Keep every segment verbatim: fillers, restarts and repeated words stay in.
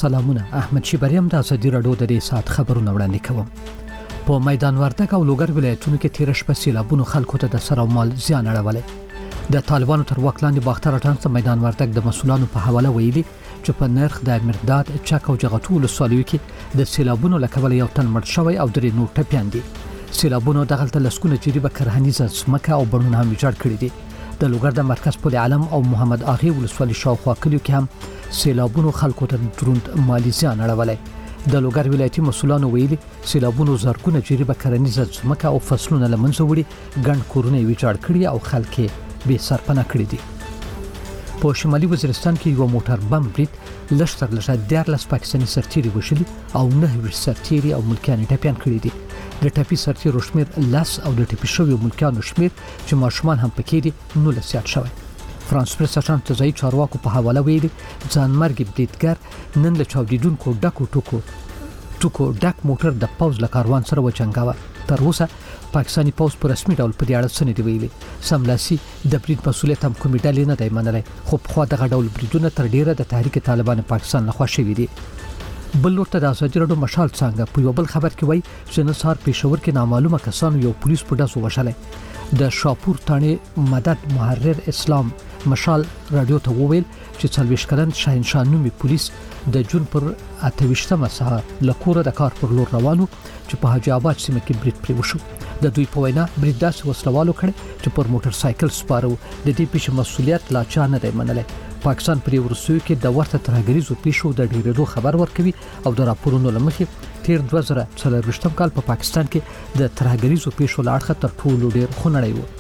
سلامونه. احمد شیبریم د ازادي رادیو د دې سات خبرونه وړاندې کوم. په میدان وردګ او لوګر ولایتونو کې تیر شپه سیلابونو خلکو ته د سر او مال زیان اړولی. د طالبانو تر واک لاندې باختر اټانس میدان وردګ د مسولانو په حواله ویلي چې په نرخ د مرداد چک او جغتو ولسوالیو کې د سیلابونو لکه یو تن مړ شوی او درې نور ټپیان دي. سیلابونو دغلته لسکونه جریبه کرهنیزه ځمکه او بڼونه هم ویجاړ کړي دي. د لوګر د مرکز پل علم او محمد اغي ولسوالي شاوخوا کلیو کې هم سیلابونو خلکو ته دروند مالی زیان اړولی. د لوګر ولایتي مسولانو ویلي سیلابونو زرګونه جریبه کرهنیزه ځمکه او فصلونه له منځه وړي، ګڼ کورونه یې ویجاړ کړي او خلک یې بې سرپناه کړي دي. په شمالي وزیرستان کې یو موټر بم برید لږ تر لږه دیارلس پاکستاني سرتیري وژلي او نهه ویشت سرتیري او ملکیان یې ټپیان کړي دي. د ټپي سرتیرو شمېر لس او د ټپي شویو ملکیانو شمېر چې ماشومان هم پکې دي نولس زیات شوی. فرانس پریس اژانس د ځایي چارواکو په حواله ویلي ځانمرګي بریدګر نن له چاودیدونکو ډکو ټوکو ټوکو ډک موټر د پوز له کاروان سره وجنګاوه. تر اوسه پاکستاني پوز په رسمي ډول په دې اړه څه نه دی ویلي. سملاسي د برید مسؤلیت هم کومې ډلې نه دی منلی، خو پخوا دغه ډول بریدونه تر ډیره د تحریک طالبان پاکستان لخوا شوي دي. بل لور ته د ازادي رادیو مشال څنګه په یو بل خبر کې وایي چې نن سهار پېښور کې نامعلومه کسانو یو پولیس په ډزو وژلی. د شاپور تانې مدد محرر اسلام مشال رادیو ته وویل چې څلوېښت کلن شاهنشاه نومي پولیس د جون پر اته ویشتمه سهار له کوره د کار پر لور روانو چې په حاجي آباد سیمه کې برید پرې وشو. د دوی په وینا برید داسې وسلوالو کړی چې پر موټر سایکل سپاره و. د دې پیښې مسؤلیت لا چا نه دی منلی. پاکستان پر ورسوي کې د ورته ترهګریزو پیښو د ډیرېدو خبر ورکوي او د راپورونو له مخې تیر دوه زره څلرویشتم کال په پاکستان کې د ترهګریزو پیښو له اړخه تر ټولو ډیر خونړی و.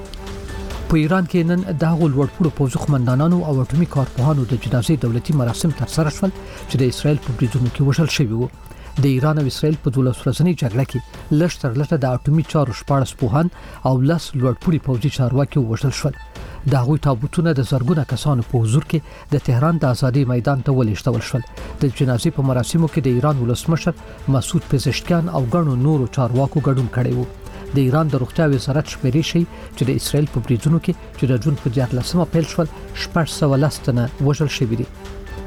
په ایران کې نن د هغو لوړپوړو پوځي قومندانانو او اټومي کارپوهانو د جنازې دولتي مراسم ترسره شول چې د اسرائیل په بریدونو کې وژل شوي وو. د ایران او اسرائیل په دولس ورځنۍ جګړه کې لږ تر لږه د اټومي چارو شپاړس پوهان او لس لوړپوړي پوځي چارواکي ووژل شول. د هغوی تابوتونه د زرګونه کسانو په حضور کې د تهران د ازادۍ میدان ته ولېږدول شول. د جنازې په مراسمو کې د ایران ولسمشر مسعود پزشکیان او ګڼو نورو چارواکو ګډون کړی وو. د ایران د روغتیا وزارت شمیرې ښیي چې د اسرائیل په بریدونو کې چې د جون په دیارلسمه پیل شول شپږ سوه لس تنه وژل شوي دي.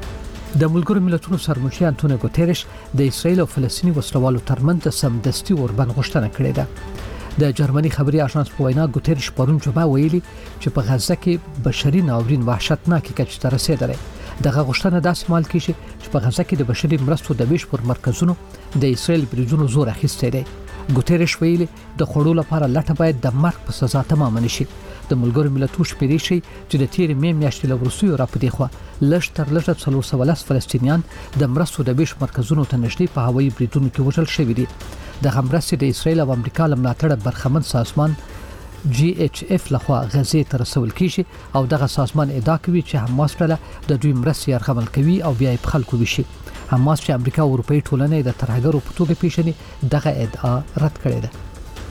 د ملګرو ملتونو سرمشر انټونیو ګوتریش د اسرائیل او فلسطیني وسلوالو ترمنځ د سمدستي اوربند غوښتنه کړې ده. د جرمني خبري اژانس په وینا ګوتریش پرون جمعه ویلي چې په غزه کې بشري ناورین وحشتناکه کچې ته رسیدلی. دغه غوښتنه داسې مال کیږي چې په غزه کې د بشري مرستو د ویش پر مرکزونو د اسرائیل بریدونو زور اخیستی دی. ګوتریش ویلي د خوړو لپاره لټه باید د مرګ په سزا تمام نشي. د ملګرو ملتونو شمیرې ښیي چې د تیرې مې میاشتې له وروستیو راپدې خوا لږ تر لږه څلور سوه لس فلسطینیان د مرستو د ویش مرکزونو ته نږدې په هوایي بریدونو کې وژل شوي دي. دغه مرستې د اسرائیل او امریکا له ملاتړه برخمن سازمان جی ایچ اف لخوا غزې ته رسول کیږي او دغه سازمان ادعا کوي چې حماس ډله د دوی مرستې یرغمل کوي او بیا یې په خلکو ویشي. حماس چې امریکا او اروپایي ټولنې د ترهګرو په توګه پیژني دغه ادعا رد کړې ده.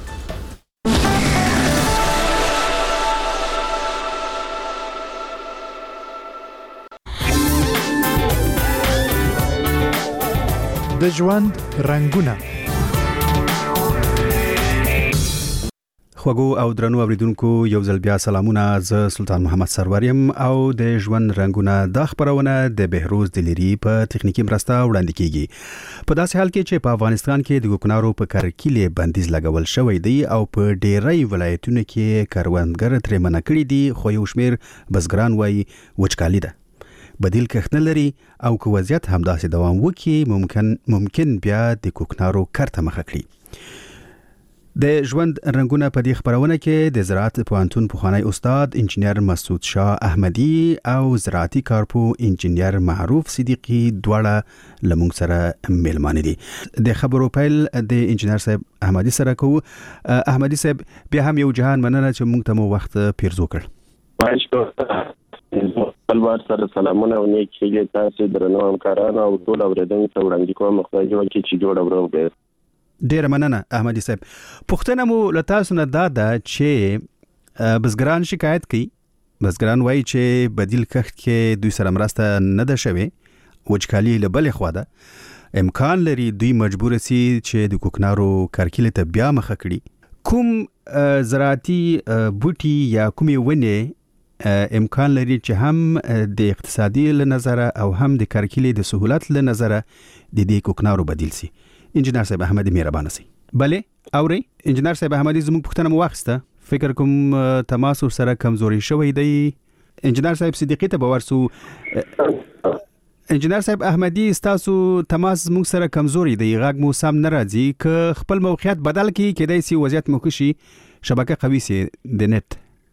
د ژوند رنګونه خوږو او درنو اوریدونکو یو ځل بیا سلامونه. زه سلطان محمد سروریم او د ژوند رنګونه د خبرونه د بهروز دلیری په تخنیکی مرسته وړاندې کیږي. په داسې حال کې چې په افغانستان کې د کوکنارو په کرکیلې بندیز لګول شوی دی او په ډیری ولایتونو کې کروندګر ترې منع کړي دي، خو یو شمیر بزګران وايي وچکالي ده، بدیل کښت نه لري او که وضعیت همداسې دوام وکړي ممکن ممکن بیا د کوکنارو کرته مخه کړي. د ژوند رنګونه په دې خبرونه کې د زراعت پوهنتون پخوانی استاد انجینر مسعود شاه احمدي او زراعتي کارپو انجینر معروف صدیقي دواړه لمونږ سره مېلمانه دي. د خبرو پیل د انجینر صاحب احمدي سره کوو. احمدي صاحب بیا هم یو جهان مننه چې موږ ته مو وخت پیرزو کړ. البته سره سلامونه او نیک هیلې تاسو درنو همکارانو او ټول اوریدونکو ته وړاندې کوم. خدای دې وکړي چې جوړ ورو به. ډیر مننه احمدي صاحب. پښتنه مو لتاسو نه دا ده چې بزګران شکایت کوي. بزګران وایي چې بدیل کښت کې دوی سره مرسته نه ده شوې، وچکالي له بلې خوا ده، امکان لري دوی مجبور سي چې د کوکنارو کرکیلې ته بیا مخه کړي. کوم زراعتي بوټي یا کومې ونې امکان لري چې هم د اقتصادي له نظره او هم د کارکلي د سہولت له نظره د دې کوکنارو بدیل سي. انجینر صاحب احمدی مهربان سي. بله اوري انجینر صاحب احمدی زموږ پوښتنه مو واخیسته. فکر کوم تماس سره کمزوري شوی دی. انجینر صاحب صدیقی ته باورسو. انجینر صاحب احمدی تاسو تماس موږ سره کمزوري دی، غږ مو سم نه راځي. که خپل موقعیت بدل کی کېدای سي وضعیت مو کشي، شبکه قوي سي د نت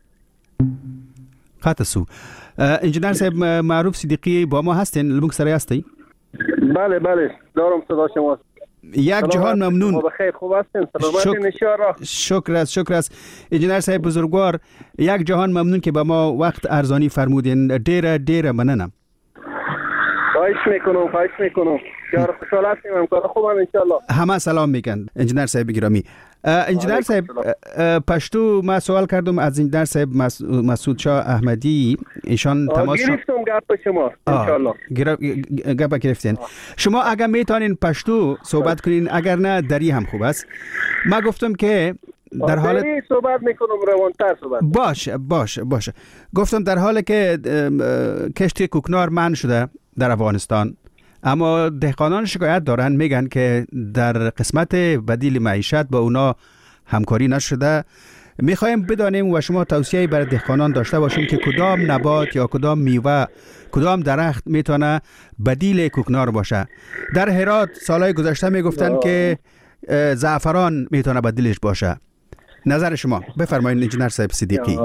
خاطسو. انجینر صاحب معروف صدیقی با ما هستین؟ موږ سره هستی؟ بله بله دارم صدا شما. یک جهان ممنون. بخیر خوب هستین؟ سلامت انشالله. شکر است شکر است انجینر صاحب بزرگوار. یک جهان ممنون که با ما وقت ارزانی فرمودین. ډیره ډیره مننه. خواهش میکنم خواهش میکنم. بسیار خوشحال هستیم. همکار خوبم انشالله. همه سلام میگن انجینر صاحب گرامی. انجینر صاحب پشتو ما سوال کردم از انجینر صاحب مسعود شاه احمدی. ایشان تماس گرفتم گپ شما انشالله. گپ گرفتین. شما اگر میتونین پشتو صحبت کنین، اگر نه دری هم خوب است. ما گفتم که در حال صحبت میکنم روانتر صحبت. باشه باشه باشه. گفتم در حالی که کشتی کوکنار منع شده در افغانستان، اما دهقانان شکایت دارن، میگن که در قسمت بدیل معیشت با اونا همکاری نشده. میخوایم بدانیم و شما توصیه برای دهقانان داشته باشین که کدام نبات یا کدام میوه، کدام درخت میتونه بدیل کوکنار باشه. در هرات سالهای گذشته میگفتن که زعفران میتونه بدیلش باشه. نظر شما بفرمایید انجینر صاحب صدیقی.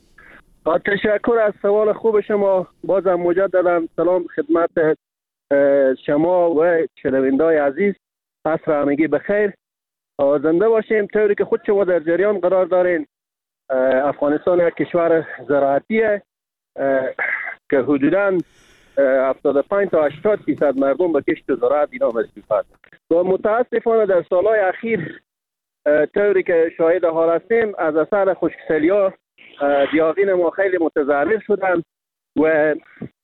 تشکر از سوال خوب شما. بازم مجددا سلام خدمت شما و شنونده‌های عزیز. عصر همگی بخیر. زنده باشیم. طوری که خود شما در جریان قرار دارین، افغانستان یک کشور زراعتیه که حدوداً هفتاد و پنج تا هشتاد درصد مردم به کشت و زراعت اینا مصروفند. و متاسفانه در سالهای اخیر طوری که شاهد حال هستیم، از اثر خشکسالی‌ها دیاغین ما خیلی متضرر شدن و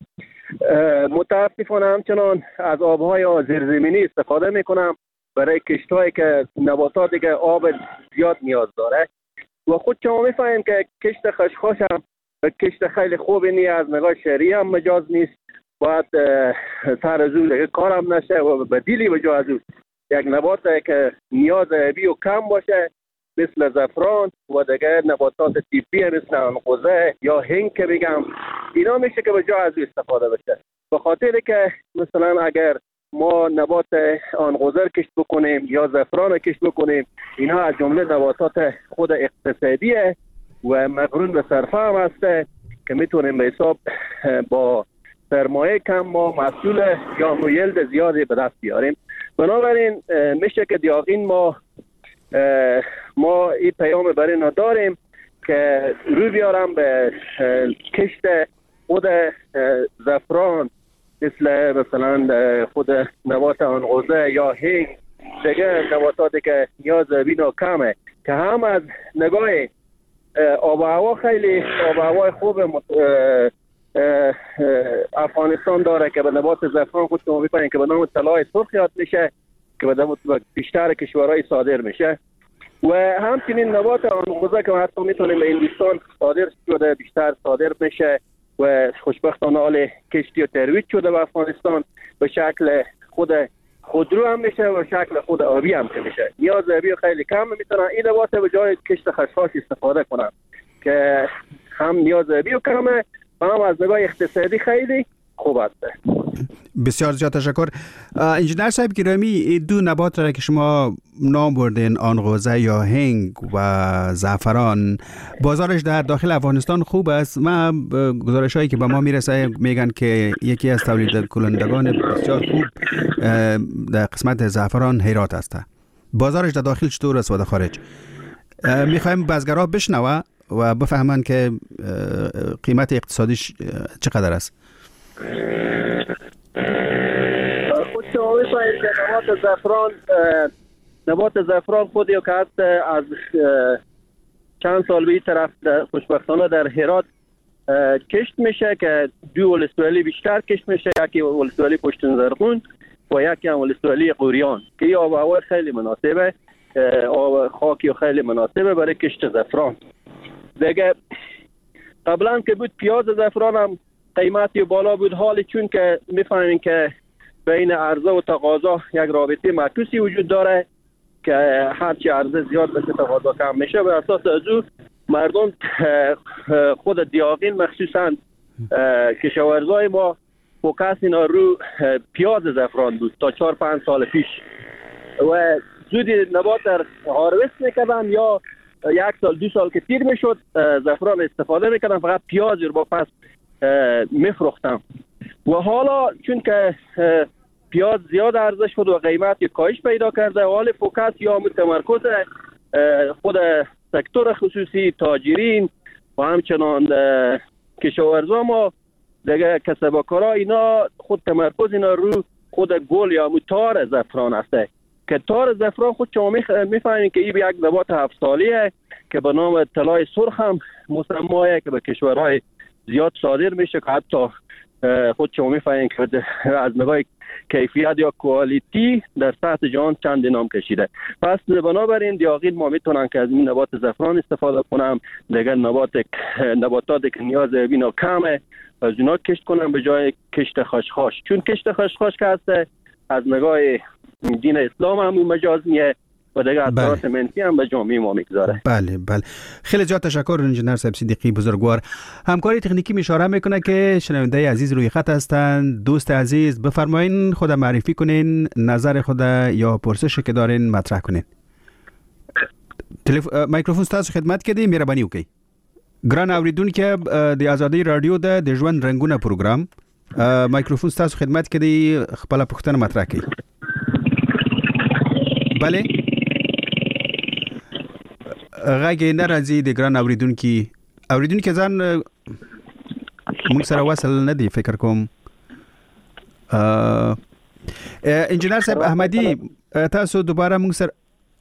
متاسفانه همچنان از آبهای زیرزمینی استفاده میکنم برای کشت‌هایی که نباتاتی که آب زیاد نیاز داره. و خود شما میفهمیم که کشت خشخاش هم کشت خیلی خوبی نیست، از نگاه شهری هم مجاز نیست. باید سر از اون کار هم نشه و بدیلی به جای از اون یک نبات که نیاز آبی و کم باشه مثل زعفران و دیگر نباتات تیپی مثل عنقوزه یا هنگ که بگم، اینا میشه که به جای از استفاده بشه. به خاطر که مثلا اگر ما نبات عنقوزه کشت بکنیم یا زعفران کشت بکنیم، اینا از جمله نباتات خود اقتصادیه و مقرون به صرفه هم هسته که میتونیم به حساب با سرمایه کم ما محصول یا یلد زیادی به دست بیاریم. بنابراین میشه که دیاغین ما ما این پیام برای اینا داریم که روی بیارم به کشت خود زعفران مثل مثلا خود نبات عنقوزه یا هنگ، دیگه نباتاتی که نیاز بینا کمه که هم از نگاه آب و هوا خیلی آب و هوای خوب افغانستان داره که به نبات زعفران خود شما می‌بینید که به نام طلای سرخ یاد میشه که به نام بیشتر کشورهای صادر میشه. و همچنین نبات عنقوزه که حتی میتونیم به هندوستان صادر شده، بیشتر صادر میشه و خوشبختانه حال کشتی و ترویج شده به افغانستان به شکل خود خودرو هم میشه و شکل خود آبی هم که میشه. نیاز آبی خیلی کم میتونن این نبات به جای کشت خشخاش استفاده کنن که هم نیاز آبی و کمه و هم از نگاه اقتصادی خیلی خوب است. بسیار زیاد تشکر. انجینر صاحب گرامی، دو نبات را که شما نام بردین، عنقوزه یا هنگ و زعفران، بازارش در داخل افغانستان خوب است. ما گزارش هایی که به ما میرسه میگن که یکی از تولید کنندگان بسیار خوب در قسمت زعفران هرات است. بازارش در داخل چطور است و در خارج؟ میخوایم بازگرا بشنوه و بفهمن که قیمت اقتصادیش چقدر است. خود شما می‌فهمید که نبات زعفران نبات زعفران خودی که هست از چند سال به این طرف خوشبختانه در هرات کشت میشه که دو ولسوالی بیشتر کشت میشه، یکی ولسوالی پشتون زرغون و یکی هم ولسوالی قوریان که این آب و هوا خیلی مناسبه، آب خاکی خیلی مناسبه برای کشت زعفران. دیگه قبلا که بود پیاز زعفران هم قیمتی بالا بود، حالی چون که میفهمین که بین عرضه و تقاضا یک رابطه معکوسی وجود داره که هرچی عرضه زیاد بشه تقاضا کم میشه. به اساس از او مردم خود دیاقین مخصوصا کشاورزای ما فوکس اینا رو پیاز زعفران بود تا چهار پنج سال پیش و زودی نبات در هارویست میکردن یا یک سال دو سال که تیر میشد زعفران استفاده میکردن، فقط پیاز رو با پس میفروختن. و حالا چون که پیاز زیاد عرضه شد و قیمت کاهش پیدا کرده، حال فوکس یا متمرکز خود سکتور خصوصی، تاجرین و همچنان کشاورزا ما دیگه کسبکارا اینا خود تمرکز اینا رو خود گل یا تار زعفران است که تار زعفران خود شما میفهمید که این یک نبات هفت سالیه که به نام طلای سرخ هم مسماه که به کشورهای زیاد صادر میشه که حتی خود شما میفهمید که از نگاه کیفیت یا کوالیتی در سطح جهان چند نام کشیده. پس بنابراین دیاقین ما میتونن که از این نبات زعفران استفاده کنم، دیگر نبات نباتاتی که نیاز بینا کمه از اینا کشت کنم به جای کشت خشخاش، چون کشت خشخاش که هست از نگاه دین اسلام هم مجاز نیه و دیگه اثرات منفی هم به جامعه ما میگذاره. بله بله، خیلی زیاد تشکر انجینر صاحب صدیقی بزرگوار. همکاری تکنیکی می اشاره میکنه که شنونده عزیز روی خط هستند. دوست عزیز بفرمایین خود معرفی کنین، نظر خود یا پرسش که دارین مطرح کنین. تلف... میکروفون تاسو خدمت کړي، مهرباني وکړئ. ګران اوریدونکو د ازادي رادیو د د ژوند رنگونه پروګرام میکروفون تاسو خدمت کړي، خپل پوښتنه مطرح کړئ. بله غږی ناراضي د ګران اوریدونکو اوریدونکو ځان موږ سره وصل نه دی فکر کوم. انجینر صاحب احمدی تاسو دوباره موږ سره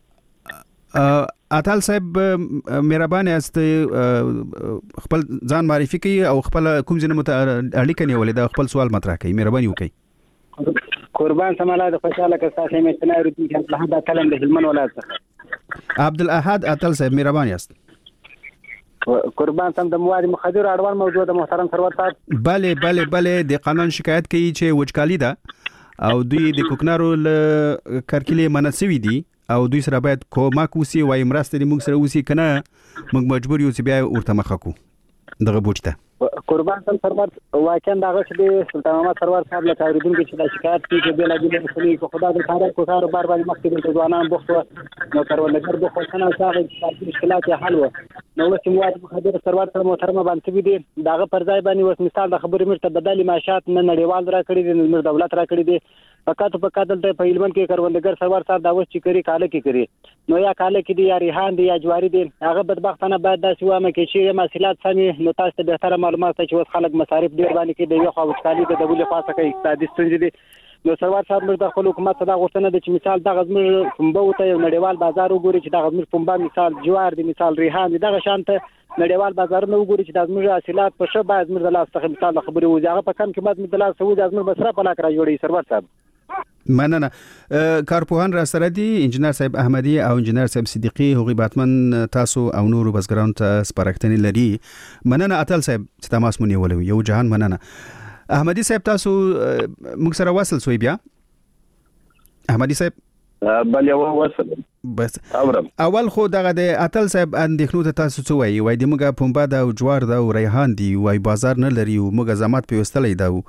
اتل صاحب مهربان است خپل ځان معرفي کړئ او خپل کوم ځنه اړیکه نیولې دا خپل سوال مطرح کړئ، مهرباني وکړئ. قربان سماله د خوشاله که تاسو مې استنارو دي چې الله دا کلم د هلمن ولایت څخه عبدالاحد اتل صاحب مهربان است. قربان سم د مواد مخدر اړوند موضوع د محترم سرور صاحب. بله بله بله د قانون شکایت کوي چې وچکالي ده او دوی د کوکنارو ل کارکلي مناسوي دي او دوی سره باید کومک وسی وای مرسته موږ سره وسی کنه موږ مجبور یو چې بیا ورته مخه کو دغه بوجته. قربان سم سرور واقعا دغه چې سلطان محمد سرور صاحب له اوریدونکو چې د شکایت کوي چې بلا بلا مسلې کو خدای د کار کو کار بار بار مخکې د ځوانان بوخت نو کارولګر بوخت کنه چې مشکلات حل و نو چې مواد مخدر سرور سره محترم باندې دي دغه پر ځای باندې وس مثال د خبرې مرته بدلی معاشات نه نړیوال را کړی دي، نه دولت را کړی دي، فقط فقط د پهلوان کې کاروندګر سرور صاحب دا وس چې کوي کاله کې کوي نو یا کاله کې دي یا ریحان دي یا جواری دي، هغه بدبختانه باید داسې وامه کې چې محصولات سمي نو تاسو ته به تر معلومات چې وس خلک مصارف ډیر باندې کې دی یو خو وچکالي د دولت خاصه کې اقتصادي ستونزې دي. نو سرور صاحب موږ د خپل حکومت څخه غوښتنه ده چې مثال دغه زموږ پنبه ته یو نړیوال بازار وګوري چې دغه زموږ پنبه مثال جوار دي مثال ریحان دي دغه شانته نړیوال بازارونه وګوري چې د زموږ حاصلات په شه باید موږ د لاس څخه مثال خبرې وځي هغه په کم قیمت موږ د لاس وځي زموږ مصرف لا کړی جوړي سرور صاحب. مننه. کارپوهان را سره دي انجینر صاحب احمدی او انجینر صاحب صدیقی هغوی باتمن تاسو او نورو بزګرانو ته سپارښتنې لري. مننه اتل صاحب چې تماس مونږ نیولې یو جهان مننه. احمدی صاحب تاسو موږ سره وصل سوی بیا احمدی صاحب؟ بل یو وصل بس اورم. اول خو دغه د اتل صاحب اندېښنو ته تاسو څه وایي؟ وای د موږ پنبه دا او جوار دا او ریحان دی وای بازار نه لري او موږ زحمت پیوستلې دا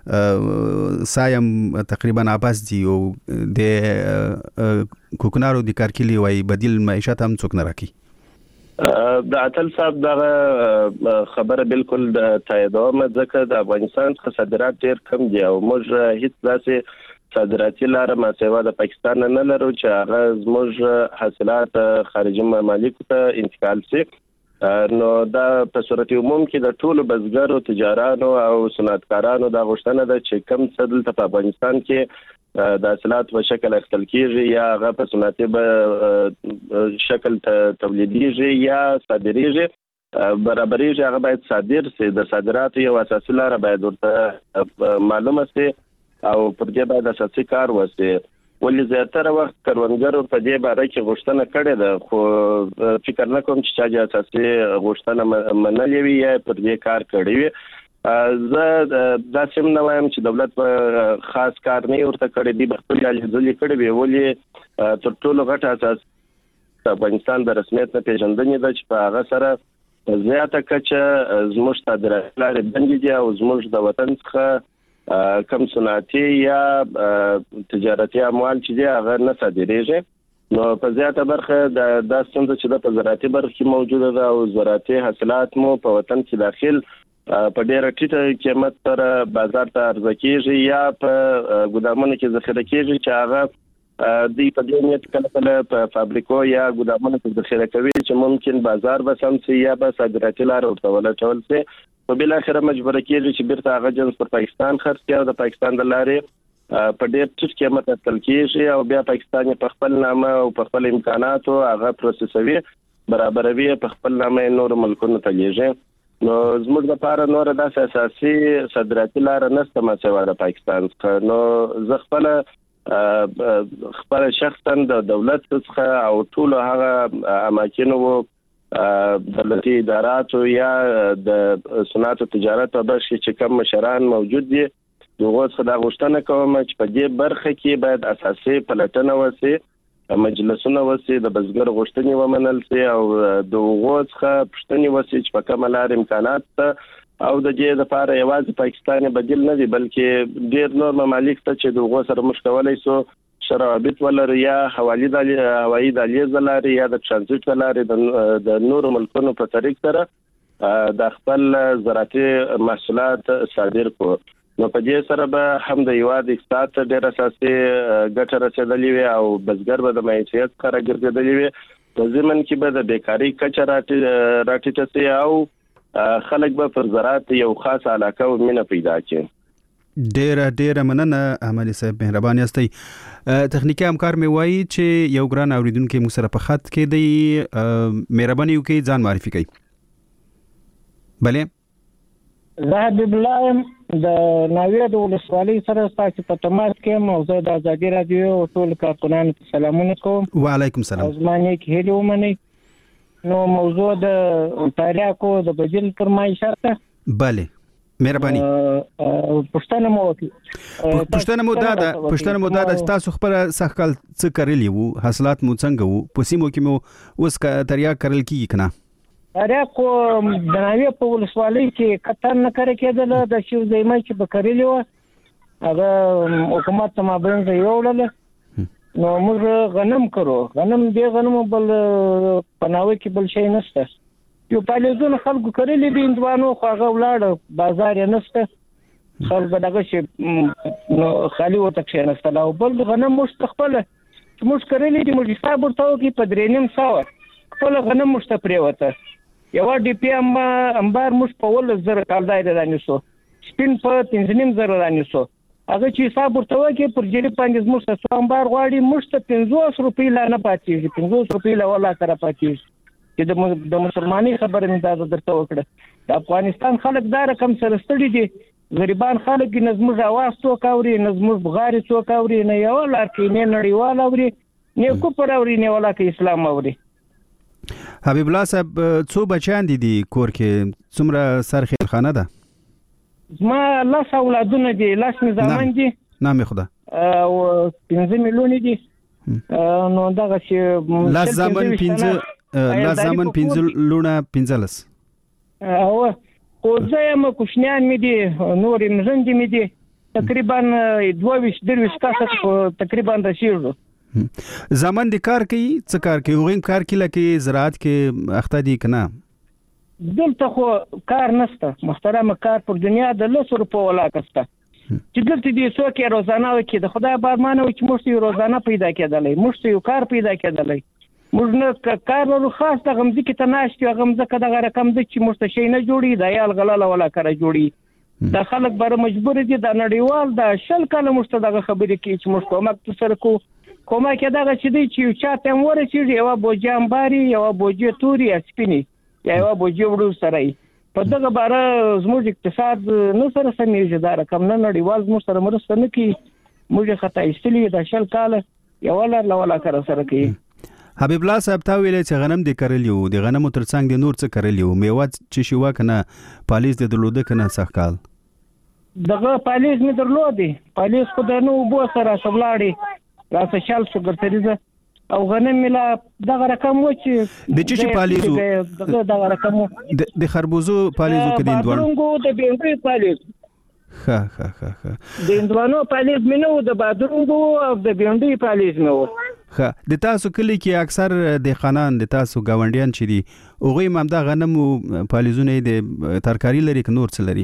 سایم تقریبا عباس دی او د کوکنارو د کارکلی وای بدیل معیشت هم څوک نه راکي. د اتل صاحب دغه خبره بالکل د تاییدوم ځکه د افغانستان صادرات ډیر کم دي او موږ هیڅ داسې صادراتي لاره ما سیوا د پاکستان نه لرو چې هغه زموږ حاصلات خارجي ممالکو ته انتقال شي. نو دا په صورت عموم کې د ټولو بزګرو تجارانو او صنعتکارانو د غوښتنه ده چې کم څه دلته په افغانستان کې د حاصلات په شکل اخیستل کیږي یا هغه په صنعتي شکل تولیدیږي یا صادریږي برابرېږي هغه باید صادر شي. د صادراتو یو اساسي لاره باید ورته معلومه شي او پر دې باید اساسي کار وشي. ولې زیاتره وخت کروندګرو په دې باره کې غوښتنه کړې ده خو فکر نه کوم چې چا اساسي غوښتنه منلې وي یا پر دې کار کړی وي. زه دا سم نه وایم چې دولت په خاص کار نه ورته کړی دی خپل ځلې کړی وي ولې تر ټولو غټه اساس افغانستان د رسمیت نه پیژندنې ده چې په هغه سره زیاته کچه زموږ صادرات لري بندي دي او زموږ د وطن څخه کم صنعتي یا تجارتي اموال چې دي هغه نه صادریږي نو په زیاته برخه د داسې څه چې د په زراعتي برخه کې موجوده ده او زراعتي حاصلات مو په وطن کې داخل په ډېر ټیټه قیمت سره بازار ته عرضه کیږي یا په ګودامونو کې ذخیره کیږي چې هغه د په دې نیت کله کله په فابریکو یا ګودامونو کې ذخیره کوي چې ممکن بازار به سم سي یا به صادراتي لار ورته ولټول سي په بل اخر مجبور کیږي چې بیرته هغه جنس پر پاکستان خرڅ کړي او د پاکستان د لارې په ډېر ټیټ قیمت اخیستل کیږي او بیا پاکستان په خپل نامه او په خپل امکاناتو هغه پروسسوي برابروي په خپل نامه نور ملکونو ته لیږي. نو زموږ لپاره نور د اساسي صادراتي لار نشته ما سوا د پاکستان څخه. نو زه خپل خپل شخصا د دولت څخه او ټول هغه اماکنو دولتي اداراتو یا د صنعت او تجارت په برخه کې کوم مشران موجود دي دغه څخه د غوښتنه کوم چې په دې برخه کې باید اساسي پلټنه وشي مجلسونه وشي د بزګر غوښتنې ومنل شي او د هغو څخه پوښتنې وشي چې په کومه لار امکانات ته او د دې لپاره یوازې پاکستان بدیل نه دی بلکې ډېر نور ممالک ته چې د هغو سره موږ کولای شو شرابط ولري یا حوالي د هوایي دهلیز لري یا د ترانزیت لري د نور ملکونو په طریق سره د خپل زراعتي محصولات صادر کو. نو په دې سره به هم د یواد اقتصاد ډېر اساسي ګټه رسیدلې وي او بزګر به د معیشت څخه ګرځېدلې وي په ضمن کې به د بیکاری کچه راټیټه شي او خلک به پر زراعت یو خاص علاقه او مینه پیدا کړي. ډېر ډېر مننه احمد صاحب مهرباني استئ. تخنیکی همکار مې وایي چې یو ګران اوریدونکو مو سره په خط کې دی مهرباني وکړئ ځان معرفي کړئ. بله زه حبیب الله د ناوې د ولسوالۍ سره تاسو په تماس کې موضوع د ازادي رادیو او ټول کارکونانو ته سلامونه کوم. وعلیکم السلام. زمانه کې هلي ومني نو موضوع د تاریخو د بدیل فرمایشات ته بله مهرباني پښتنه مو پښتنه مو دا د پښتنه مو دا د تاسو خبره سخکل څه کړلی وو حاصلات مو څنګه وو په سیمو کې مو اوس کا تریا کړل کیږي کنه تاریخو د ناوې په ولسوالۍ کې کتن نه کړی کېدل د شیو زېمای چې بکرلی و هغه حکومت ته مابین دی وړل نو موږ غنم کړو غنم دی غنم بل پناوي کې بل شي نشته یو پالیزون خلکو کړلی دي اندوانو خو هغه ولاړ بازار یې نشته خلک دغه شي نو خالي وته کې نشته او بل غنم مستقبل چې موږ کړلی دي موږ حساب ورته کې په درې نیم سو خپل غنم مشته پریوته یو ډی پی ام انبار مش په ول زر کالدای رانی سو سپین په پنځنیم زر رانی سو هغه چې حساب ورته وکي پر جری باندې مش سو انبار غواړي مش ته پنځوس روپۍ لا نه پاتېږي پنځوس روپۍ لا ولا سره پاتېږي چې د مسلمانۍ خبره مې دا درته وکړه د افغانستان خلک دا رقم سره ستړي دي غریبان خلک نظم اواز تو کاوري نظم بغاری تو کاوري نه یو لار کې نه نړیوال اوري نه کو پر اوري نه ولا کې اسلام اوري. حبیب الله صاحب څو بچیان دي دي کور کې څومره سرخیل خانه ده؟ ما لاس اولادونه دي لاس نظامان دي نام خدا او پنځه میلیون دي نو دغه چې لاس زمن پنځه لاس زمن پنځه لونه پنځلس او خو زه یم کوشنیان مې دي نور مزند مې دي تقریبا دوه ویش درویش کاسه تقریبا رسیدو. زمان د کار کوي څه کار کوي وغیم کار کې لکه زراعت کې اخته دي کنه دلته خو کار نشته محترم کار پر دنیا د لسو روپو ولا کسته چې دلته دې څوک روزانه وکړي د خدای بارمانه وکړي موږ یو روزانه پیدا کېدلای موږ یو کار پیدا کېدلای موږ نه کار ورو خاص د غمزه کې تناشتي غمزه کې د رقم د چې موږ شي نه جوړي د یال غلاله ولا کار جوړي د خلک بر مجبور دي د نړیوال د شل کاله موږ دغه خبرې کې چې موږ کومک سره کو کومه کې دغه چې دی چې چا ته ورسېږي یو بوجام باري یو بوجي توري سپینی یو بوجي وړو سره په دغه باره زموږ اقتصاد نو سره سمېږي دا رقم نه نړیوال موږ سره مرسته نه کوي موږ خطا ایستلې د شل کاله یو لار لولا سره سره کوي. حبیب الله صاحب تا ویلې چې غنم دې کرلیو د غنمو ترڅنګ د نور څه کرلیو میوه چې شو کنه پالیز د درلوده کنه سخکال دغه پالیز می درلودي پالیز خو د نو بو سره سبلاړي راسه شال سو ګرځريزه او غنم ملا دغه رقم و چې د چی پالیزو دغه دغه رقم د خربوزو پالیزو کې د اندوان بادرونګو د بینګي پالیز ها ها ها ها د اندوانو پالیز مینو د بادرونګو او د بینګي پالیز مینو. ها د تاسو کلی کې اکثر د خانان د تاسو گاونډیان چې دي اوغه ممدا غنم او پالیزونه د ترکاری لري ک نور څه لري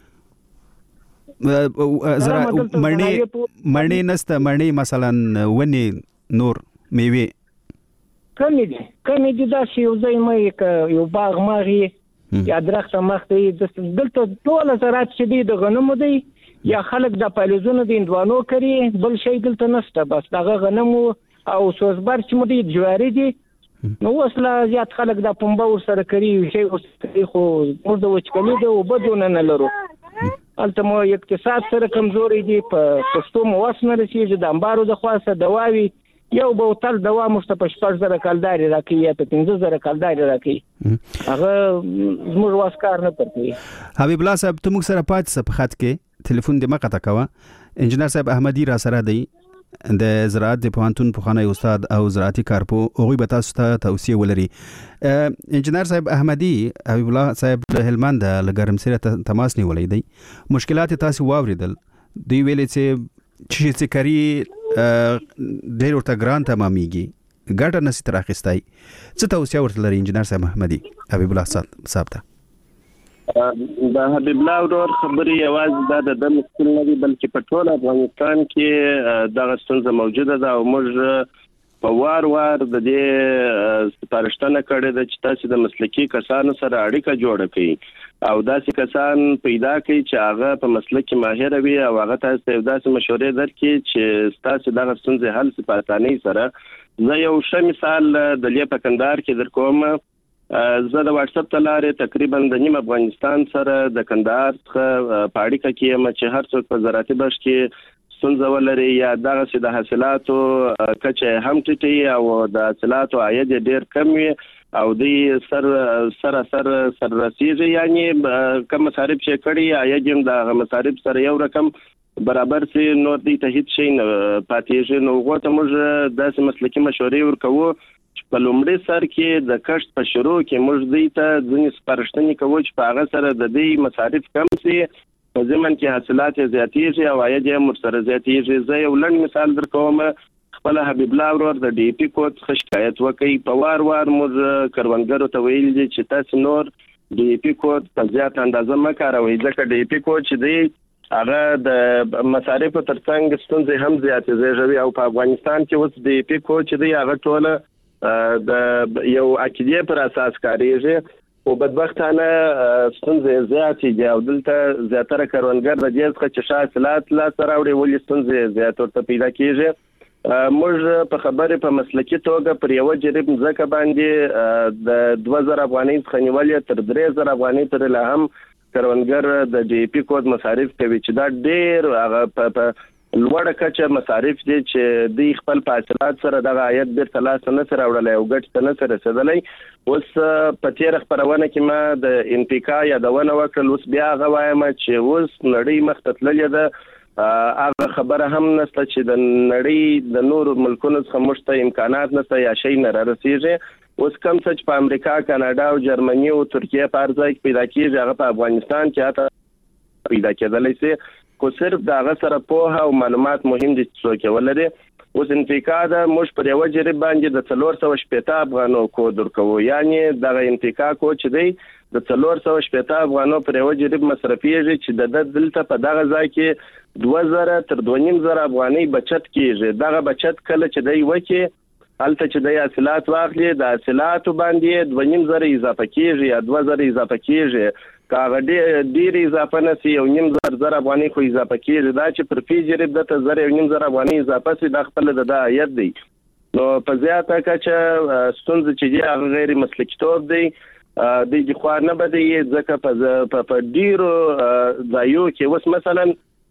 زرا مړنی مړنی نسته مړنی مثلا ونی نور میوه کمی دي کمی دي دا چې یو ځای مې یو باغ ماغي یا درخت مخته د دلته ټول زراعت چې دي د غنمو دي یا خلک د پالیزونو د اندوانو کوي بل شي دلته نشته بس دغه غنمو او سوزبر چې مو دي جواري دي نو وسله زیات خلک د پنبه ور سره کوي شي خو موږ د وچکلي د وبدونه نه لرو البته مو اقتصاد سره کمزوري دي په پښتو مو وسنه رسیږي د انبارو د خاصه دواوي یو بوتل دوا مشته په شپږ زره کلداري راکې یا په پنځه زره کلداري راکې هغه زموږ واسکار نه پرته. حبیب الله صاحب ته موږ سره پات صف خط کې ټلیفون د مقطع کوا انجنیر صاحب احمدی را سره دی د زراعت د پوهنتون پوخانه استاد او زراعتي کارپو اوغي به تاسو ته توصيه ولري. انجنیر صاحب احمدی حبیب الله صاحب له هلمند له ګرمسره تماس نیولې دی مشکلات تاسو واوریدل دی ویلې چې چې کری ډېر ورته ګران تمامېږي ګټه نسی تر اخیستای څه توصيه ورته لري انجنیر صاحب احمدی حبیب الله صاحب ته؟ د حبیب الله ورور خبري یوازې د د مشکل نه دي بلکې په ټول افغانستان کې دغه ستونزه موجوده ده او موږ په وار وار د دې سپارښتنه کړې ده چې تاسو د مسلکي کسانو سره اړیکه جوړه کړئ او داسې کسان پیدا کړئ چې هغه په مسلک کې ماهر وي او هغه تاسو ته داسې مشورې درکړي چې تاسو دغه ستونزې حل په اسانۍ سره. زه یو ښه مثال د لې په کندهار کې درکوم. زه د واتس اپ تلارې تقریبا د نیم افغانستان سره د کندهار څخه په اړیکه کې یم چې هر څوک په زراعتي برخه کې ستونزه ولري یا دغه چې د حاصلاتو کچه هم ټیټي او د حاصلاتو عاید ډیر کم وي او د سر سر سر سر رسیږي یعنی کم مصارف چې کړي عاید هم د مصارف سره یو رقم برابر سي نور دي ته هیڅ شي نه پاتېږي. نو غوته موږ داسې مسلکي مشورې ورکوو په لومړي سر کې د کښت په شروع کې موږ دوی ته ځینې سپارښتنې کوو چې په هغه سره د دې مصارف کم سي په ضمن کې حاصلات زیاتېږي او عاید یې ورسره زیاتېږي. زه یو لنډ مثال درکوم. خپل حبیب الله ورور د ډي پی کوډ څخه شکایت وکړي په وار وار موږ کروندګرو ته ویل دي چې تاسو نور ډي پی کوډ په زیات اندازه مه کاروئ ځکه ډي پی کوډ چې دی هغه د مصارفو ترڅنګ ستونزې هم زیاتې زیږوي او په افغانستان کې اوس ډي پی کوډ چې دی هغه ټوله د یو عقیدې پر اساس کاریږي او بدبختانه ستونزې زیاتې دي او دلته زیاتره کروندګر د دې څخه چې حاصلات لا سره وړي ولې ستونزې زیات ورته پیدا کیږي. موږ په خبرې په مسلکي توګه پر یو جریب ځکه باندې د دوه زره افغانۍ څخه نیولې تر درې زره افغانۍ تر له هم کروندګر د ډي پی کوډ مصارف کوي چې دا ډېر هغه په لوړه کچه مصارف دي چې د خپل حاصلات سره د عاید د ثلاثه نه سره وړلای او ګټ نه سره رسیدلای. اوس په تیر خبرونه کې ما د انپیکا یادونه وکړل اوس بیا غوایم چې اوس نړۍ مختلفه ده هغه خبره هم نشته چې د نړۍ د نور ملکونو څخه مشته امکانات نشته یا شي نه رسیږي. اوس کوم څه چې په امریکا کاناډا او جرمني او ترکیه په ارزای پیدا کیږي هغه په افغانستان کې اته پیدا کېدلای شي کو صرف دا هغه سره په او معلومات مهم دي چې ولري. اوس انتقا ده موږ پر یو جریب باندې د څلور سوه شپږ افغانو کود ورکوو یعنی دا انتقا کو چې دی د څلور سوه شپږ افغانو پر یو جریب مصرفيږي چې د دلته په دغه ځای کې دوه زره تر دوه نیم زره افغانۍ بچت کیږي. دغه بچت کله چې دی وکي هلته چې د حاصلات واخلي د حاصلاتو باندې دوه نیم زره اضافه کیږي یا دوه زره اضافه کیږي کاغه ډیر اضافه نسی یو نیم زره زره افغانۍ خو اضافه کیږي دا چې پر فی جریب د زره یو نیم زره افغانۍ اضافه سي د خپل د عاید دی. نو په زیاته کچه ستونزې چې دی هغه غیر مسلکي توب دی د دې خو نه بده ځکه په په ډیرو ځایو کې اوس مثلا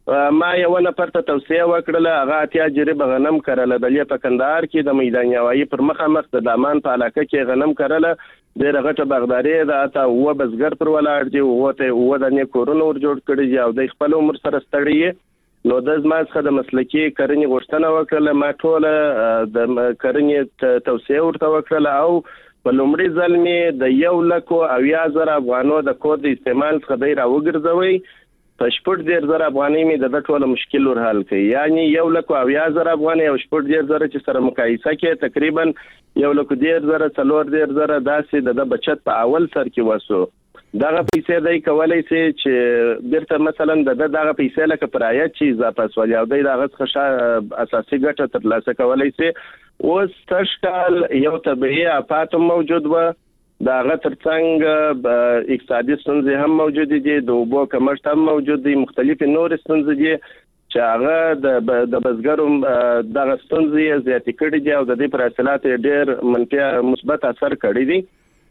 ما یو نفر ته توصیه وکړه هغه اتیا جریبه غنم کرله د لې په کندهار کې د میدان یوایي پر مخه مخ د دامان په علاقه کې غنم کرله ډېره غټه باغداري ده اته اوه بزګر پر ولاړ دي اوه ته اوه دانې کورونه ور جوړ کړي دي او د خپل عمر سره ستړي نو د زما څخه د مسلکي کرنې غوښتنه وکړله ما ټوله د کرنې توصیه ورته وکړله او په لومړي ځل مې د یو لکو اویا زره افغانو د کود استعمال څخه دی راوګرځوي په شپږ ډیر زره افغانۍ مې د ټولو مشکل ور حل کړي یعنی یو لکو اویا زره افغانۍ او شپږ ډیر زره چې سره مقایسه کې تقریبا یو لکو ډیر زره څلور ډیر زره داسې د بچت په اول سر کې وسو دغه پیسې دای کولای شي چې بیرته مثلا د دغه پیسې لکه پرایت چې اضافه سوال او دغه څخه اساسي ګټه ترلاسه کولای شي اوس تشکال یو طبيعي آفات موجود و دغه ترڅنګ اقتصادي ستونزې هم موجود دي د اوبو کمښت هم موجود دي مختلف نور ستونزې دي چې هغه د د بزګرو دغه ستونزې زیاتې کړي دي او د دې پر حاصلات ډېر منفي مثبت اثر کړی دي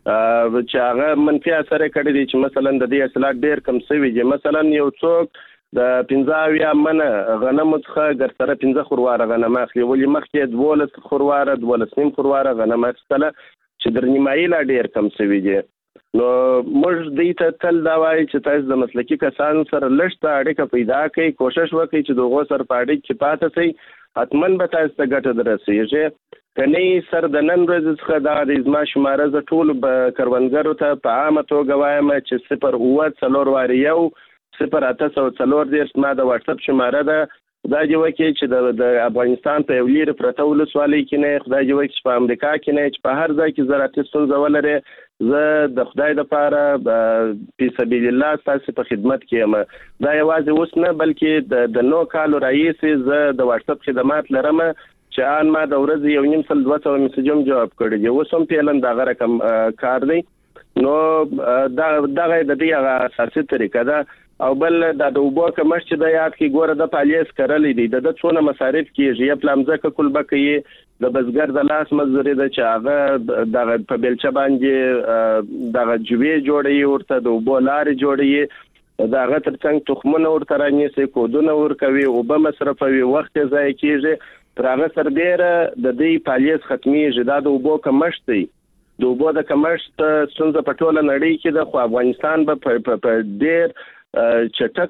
چې هغه منفي اثر کړی دي چې مثلا د دې حاصلات ډېر کم شوي دي مثلا یو څوک د پنځه یا من غنم څخه ګرځره پنځه خورواره غنم اخلي ولې مخکې دولس خورواره دولس نیم خورواره غنم اخلي چې در نیمایي لا ډیر کم شوي دي نو موږ دې ته تل دا وایي چې تاسو د مسلکي کسانو سره لږ اړیکه پیدا کړئ کوشش وکړئ چې دغه سره په اړیکه کې پاتې شئ حتمن به تاسو ته ګټه درسیږي کني سر د نن ورځې څخه دا د ما شماره ز ټول کروندګرو ته په عامه توګه وایم چې صفر اوه څلور واري یو صفر اته سو څلور دیرش ما د واتس اپ شماره ده دا جو کې چې د افغانستان په یو لیر پرته ولسوالۍ کې نه خدای جو چې په امریکا کې نه چې په هر ځای کې زراعتي ستونزه ولري زه د خدای د پاره په سبیل الله تاسو په خدمت کې یم دا یوازې اوس نه بلکې د نو کال رئیس زه د واتس اپ خدمات لرم چې ان ما د ورځې یو نیم سل دوه سوه میسجوم جواب کړی دی اوس هم پیلن دا غره کم کار دی نو دا دغه د دې اساسي طریقه ده او بل د اوبو کمښت چې د یاد کې ګوره د پالیس کړلې دي د څونه مصارف کیږي یا پلامځکه کول بکې د بزګر د لاس مزوري د چاغه د په بلچ باندې د جوی جوړي ورته د اوبو لارې جوړي دا غ ترڅنګ تخمونه ورته رانیسي کودونه ورکوي او به مصرفوي وخت ضایع کیږي تر هغه سربېره د دې پالیس ختمي د اوبو کمښت دی د اوبو د کمښت څنګه په ټوله نړۍ کې د خو افغانستان په ډېر چټک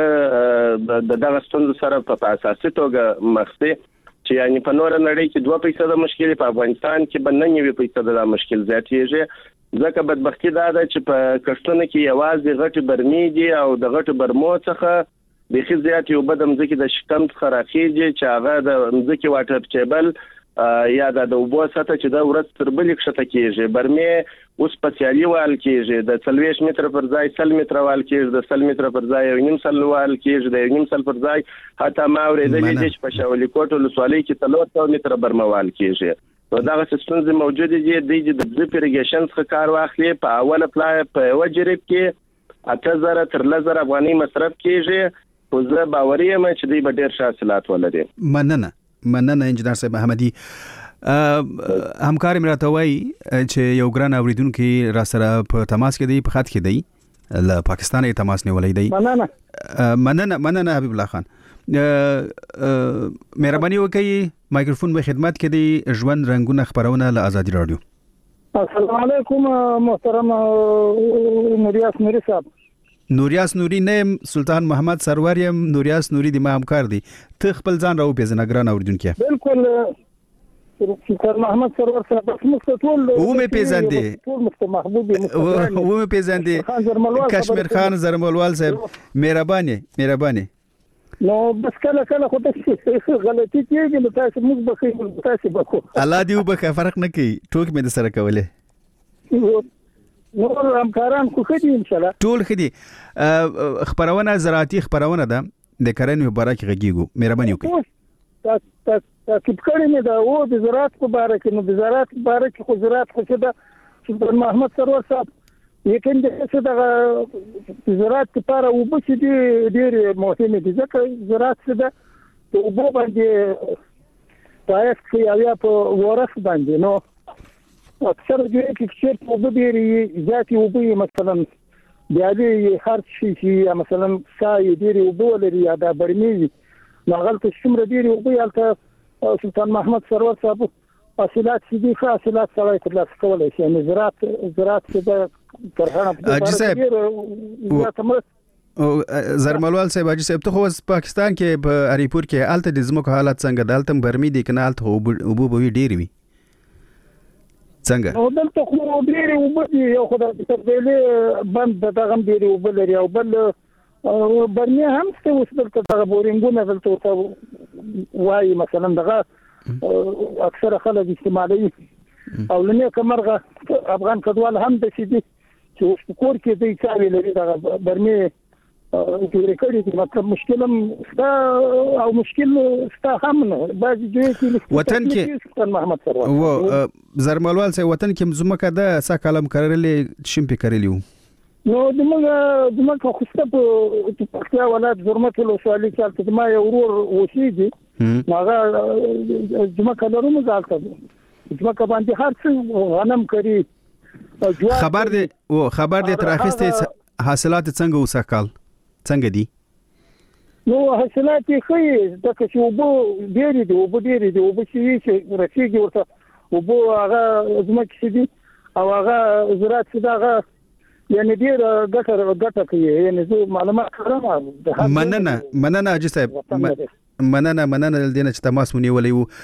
توګه د دغه ستونزو سره په اساسي توګه مخ دي چې یعنی په نور نړۍ کې دوه پیسې د مشکل په افغانستان کې بننه وی پیسې د مشکل زیاتېږي ځکه بدبختی دا ده چې په کښتونه کې یوازې غټي برمي دي او د غټو برمو څخه د خزيات یو بدم ځکه د شکم خراخيږي چې هغه د ځکه واټر ټیبل یا د اوبو سطح چې د ورځ تر بلې کښته کېږي برمه اوس سپیشالي وال کېږي د څلوېښت متر پر ځای سل متر وال کېږي د سل متر پر ځای یو نیم سل وال کېږي د یو نیم سل پر ځای حتی ما ورېدلې دي چې په شاولي کوټ ولسوالۍ کې څلور سوه متر برمه وال کېږي نو دغه ستونزې موجودې دي د ډریپ اریګیشن څخه کار واخلي په اوله پلای په یو جریب کې اته زره تر لس زره افغانۍ مصرف کېږي خو زه باوري یم چې دوی به ډېر ښه حاصلات ولري مننه مننه انجنیر صاحب احمدي همکار مراته وای چې یو ګران اوریدونکو را سره په تماس کې دی په خط کې دی له پاکستان یې تماس نیولې دی مننه مننه مننه حبیب الله خان مهرباني وکړئ مایکروفون په خدمت کې دی ژوند رنگونه خبرونه له آزادي رادیو السلام علیکم محترم نوریاس نوری صاحب نوریاس نوری نیم سلطان محمد سرور یم نوریاس نوری د ما همکار دی ته خپل ځان راو پیژنه ګران اوریدونکو بالکل سلطان محمد سرور صاحب مستطول و مې پیژندې ټول مست محبوب و مې پیژندې کشمیر خان زرملوال صاحب مهرباني مهرباني نو بس کله کله خو ته غلطي کیږي نو تاسو موږ به تاسو به الله دې وبخښه فرق نه کوي ټوک مې د سره کوله نور همکاران خو خدي ان شاء الله ټول خدي خبرونه زراعتي خبرونه ده د کرنې مبارک غږیږو مهرباني وکړئ تاکید کړی مې دا و د زراعت په اړه کې نو د زراعت په اړه کې خو زراعت خو چې دا سلطان محمد سرور صاحب یقین دې چې دا زراعت لپاره او به چې ډېر مهم دي ځکه زراعت څه ده د اوبو باندې پایښت کوي یا په ورث باندې نو اکثر دې کې چې په وبېری ذاتي وبې مثلا بیا دې هر شي چې مثلا سای ډېری وبو لري یا د برمي ناغل ته څومره ډېری وبو یالته سلطان محمد سرور صاحب حاصلات چې دي حاصلات سره ترلاسه کولای شي یعنی زراعت زراعت څخه ترخانه اجي صاحب او زرملوال صاحب اجي صاحب ته خو پاکستان کې په اریپور کې الته د زموږ حالت څنګه دالته برمي دي کنه الته وبو به ډېری وي څنګه نو دلته خو ډېری وبدي یو خدای تر دې بند دغه ډېری وبلري او بل برمي هم څه وسدل ته بورینګونه دلته وایي مثلا دغه اکثر خلک استعمالوي او لنه کمرغه افغان کډوال هم د سيدي چې اوس کور کې د چاري لري دغه برمي جوړ کړی دي مطلب مشکل هم ستا او مشکل ستا هم نه بعضی ځای کې وطن کې محمد سرور و زرملوال سه وطن کې زمکه د سا کلم کړلې شمپې کړلیو نو دموږ دموږ خو ست په پکتیا ولایت زرمت له سوالي چې ما یو ورور وشيږي هغه دموږ لرو مزالته دموږ باندې هر څه غنم کړی خبر دی او خبر دی ترافیسته حاصلات څنګه وسکل څنګه دي نو حاصلات یې خې د که چې وبو ډېری دي وبو ډېری دي وبو چې رسیږي ورته وبو هغه زمکه چې دي او هغه زراعت چې هغه یعنی ډېر ګټه ګټه کوي یعنی زه معلومات کړم مننه مننه اجي صاحب مننه مننه دینه چې تماس مونږ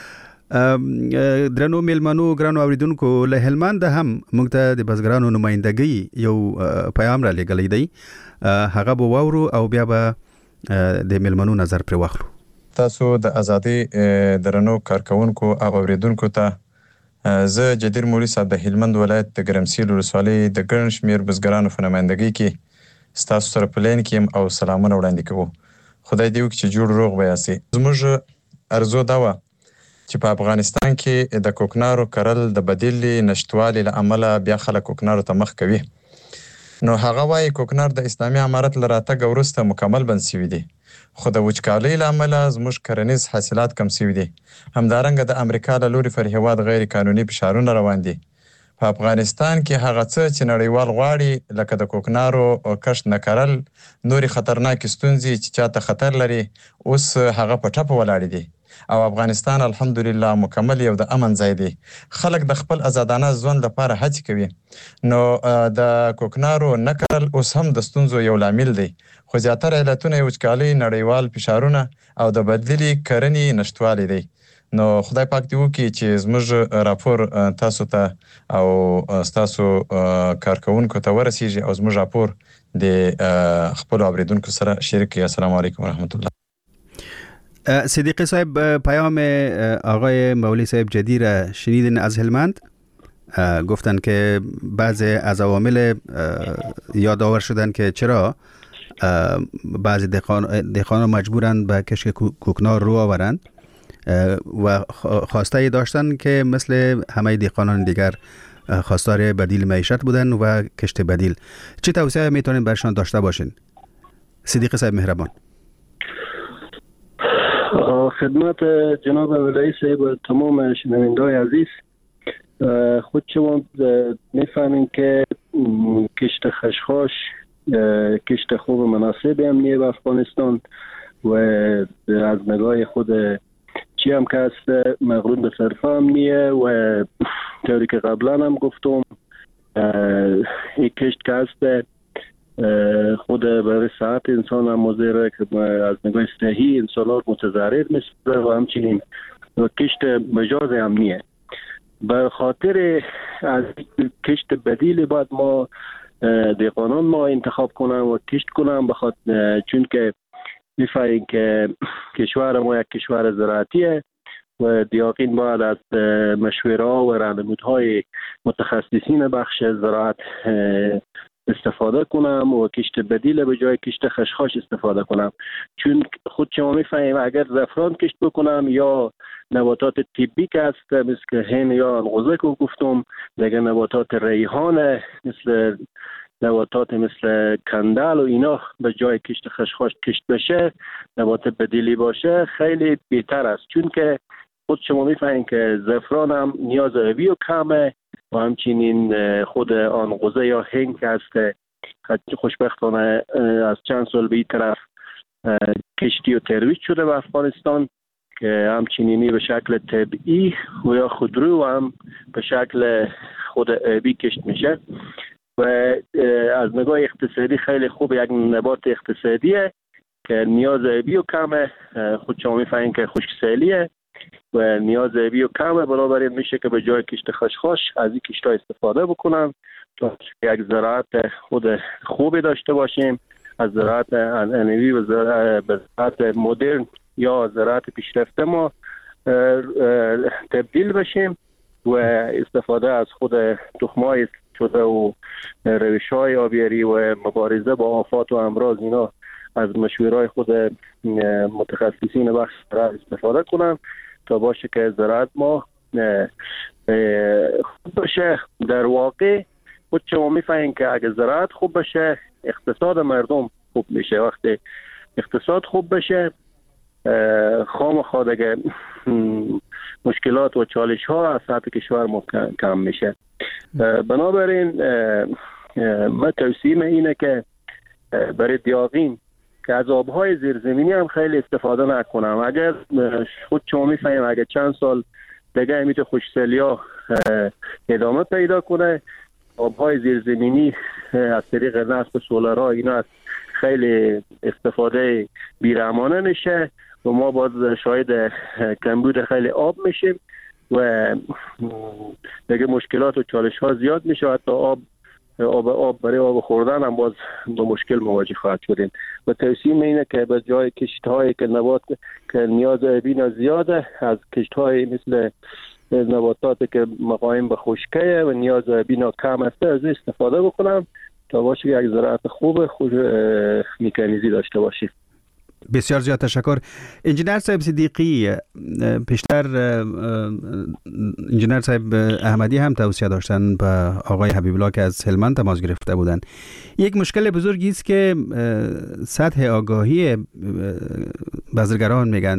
ولې درنو ملمنو ګرانو اوریدونکو له هلمند هم موږ ته د بزګرانو نمائندګي یو پیغام را لګلې دی هغه به وورو او بیا به د ملمنو نظر پر واخلو تاسو د ازادي درنو کارکونکو او اوریدونکو ته زه جدیر مولوی صاحب د هلمند ولایت د ګرمسیر ولسوالۍ د ګڼ شمېر بزګرانو په نمائندګۍ کې ستاسو سره په لین کې او سلامونه وړاندې کوو خدای دې وکړي چې جوړ روغ به یاستئ زموږ ارزو دا وه چې په افغانستان کې د کوکنارو کرل د بدیلې نشټوالي له امله بیا خلک کوکنارو ته مخ کوي نو هغه وایي کوکنار د اسلامي امارت له راتګ وروسته مکمل بند شوي دي خو د وچکالۍ له امله زموږ کرنیز حاصلات کم شوي دي همدارنګه د امریکا له لوري پر هیواد غیر قانوني فشارونه روان دي په افغانستان کې هغه څه چې نړیوال غواړي لکه د کوکنارو کښت نه کرل نورې خطرناکې ستونزې چې چاته خطر لري اوس هغه په ټپه ولاړې دي او افغانستان الحمدلله مکمل یو د امن ځای دی خلک د خپل آزادانه ژوند لپاره هڅې کوي نو د کوکنارو نه کرل اوس هم د ستونزو یو لامل دی خو زیاتره علتونه یې وچکالۍ نړیوال فشارونه او د بدلې کرنې نشتوالی دی نو خدای پاک دې وکړي چې زموږ راپور تاسو ته او ستاسو کارکونکو ته ورسیږي او زموږ راپور د خپلو اوریدونکو سره شریک کړي السلام علیکم ورحمت الله صدیقی صاحب پیام آقای مولی صاحب جدیر شنیدین از هلمند گفتن که بعضی از عوامل یادآور شدن که چرا بعضی دهقانان مجبورن به کشت کوکنار رو آورند و خواسته داشتن که مثل همه دهقانان دیگر خواستار بدیل معیشت بودن و کشت بدیل چه توصیه میتونین برشان داشته باشین صدیقی صاحب مهربان خدمت جناب ولایی صاحب و تمام شنونده‌های عزیز خود شما میفهمین که کشت خشخاش کشت خوب مناسب امنیه به افغانستان و از نگاه خود چی هم که هست مغرون به صرف امنیه و طوری که قبلا هم گفتم یک کشت که هست خود برای صحت انسان هم مضره که از نگاه صحی انسانات متضرر میشه و همچنین کشت مجاز امنیه بر خاطر از کشت بدیل باید ما دهقانان ما انتخاب کنم و کشت کنم بخاطر چون که میفهمیم که کشور ما یک کشور زراعتیه و دیاقین باید از مشوره و راهنمودهای متخصصین بخش زراعت استفاده کنم و کشت بدیل به جای کشت خشخاش استفاده کنم چون خود شما میفهمیم اگر زعفران کشت بکنم یا نباتات طبی که هست مثل هین یا انقوزه که گفتم دیگه نباتات ریحان مثل نباتات مثل کندل و اینا به جای کشت خشخاش کشت بشه نبات بدیلی باشه خیلی بهتر است چون که خود شما میفهمید که زعفران هم نیاز آبی و کمه و همچنین خود انقوزه یا هنگ که هست خوشبختانه از چند سال به این طرف کشتی و ترویج شده به افغانستان که همچنینی به شکل طبیعی و یا خودرو و هم به شکل خود آبی کشت میشه و از نگاه اقتصادی خیلی خوب یک نبات اقتصادیه که نیاز آبی و کمه. خود شما میفهمین که خشکسالیه و نیاز آبی و کمه، بنابراین میشه که به جای کشت خشخاش از این کشت‌ها استفاده بکنم تا یک زراعت خود خوبی داشته باشیم، از زراعت انعنوی و زراعت مدرن یا زراعت پیشرفته ما تبدیل بشیم و استفاده از خود تخم‌های شده و روش‌های آبیاری و مبارزه با آفات و امراض اینا از مشوره‌های خود متخصصین بخش زراعت استفاده کنم تا باشه که زراعت ما خوب باشه. در واقع خود شما میفهمین که اگه زراعت خوب باشه اقتصاد مردم خوب میشه. وقتی اقتصاد خوب بشه خامخا دیگه مشکلات و چالش ها از سطح کشور ما کم میشه. بنابراین من توصیه اینه که برای دیاغین که از آبهای زیرزمینی هم خیلی استفاده نکنم. اگر خود شما میفهمیم اگر چند سال دیگه امیت خشکسالی‌ها ادامه پیدا کنه، آبهای زیرزمینی از طریق نصب سولارها اینا از خیلی استفاده بیرحمانه میشه و ما باز شاید کمبود خیلی آب میشیم و دیگه مشکلات و چالش ها زیاد میشه. حتی آب آب آب برای آب خوردن هم باز با مشکل مواجه خواهد شدیم. و توصیه اینه که به جای کشت هایی که نبات که نیاز آبی زیاده، از کشت های مثل نباتاتی که مقاوم به خشکی و نیاز آبی کم است از استفاده بکنم تا باشه یک زراعت خوب خود میکانیزی داشته باشیم. بسیار زیاد تشکر. انجینر صاحب صدیقی، پیشتر انجینر صاحب احمدی هم توصیه داشتن به آقای حبیب الله که از هلمند تماس گرفته بودن. یک مشکل بزرگی است که سطح آگاهی بازرگانان میگن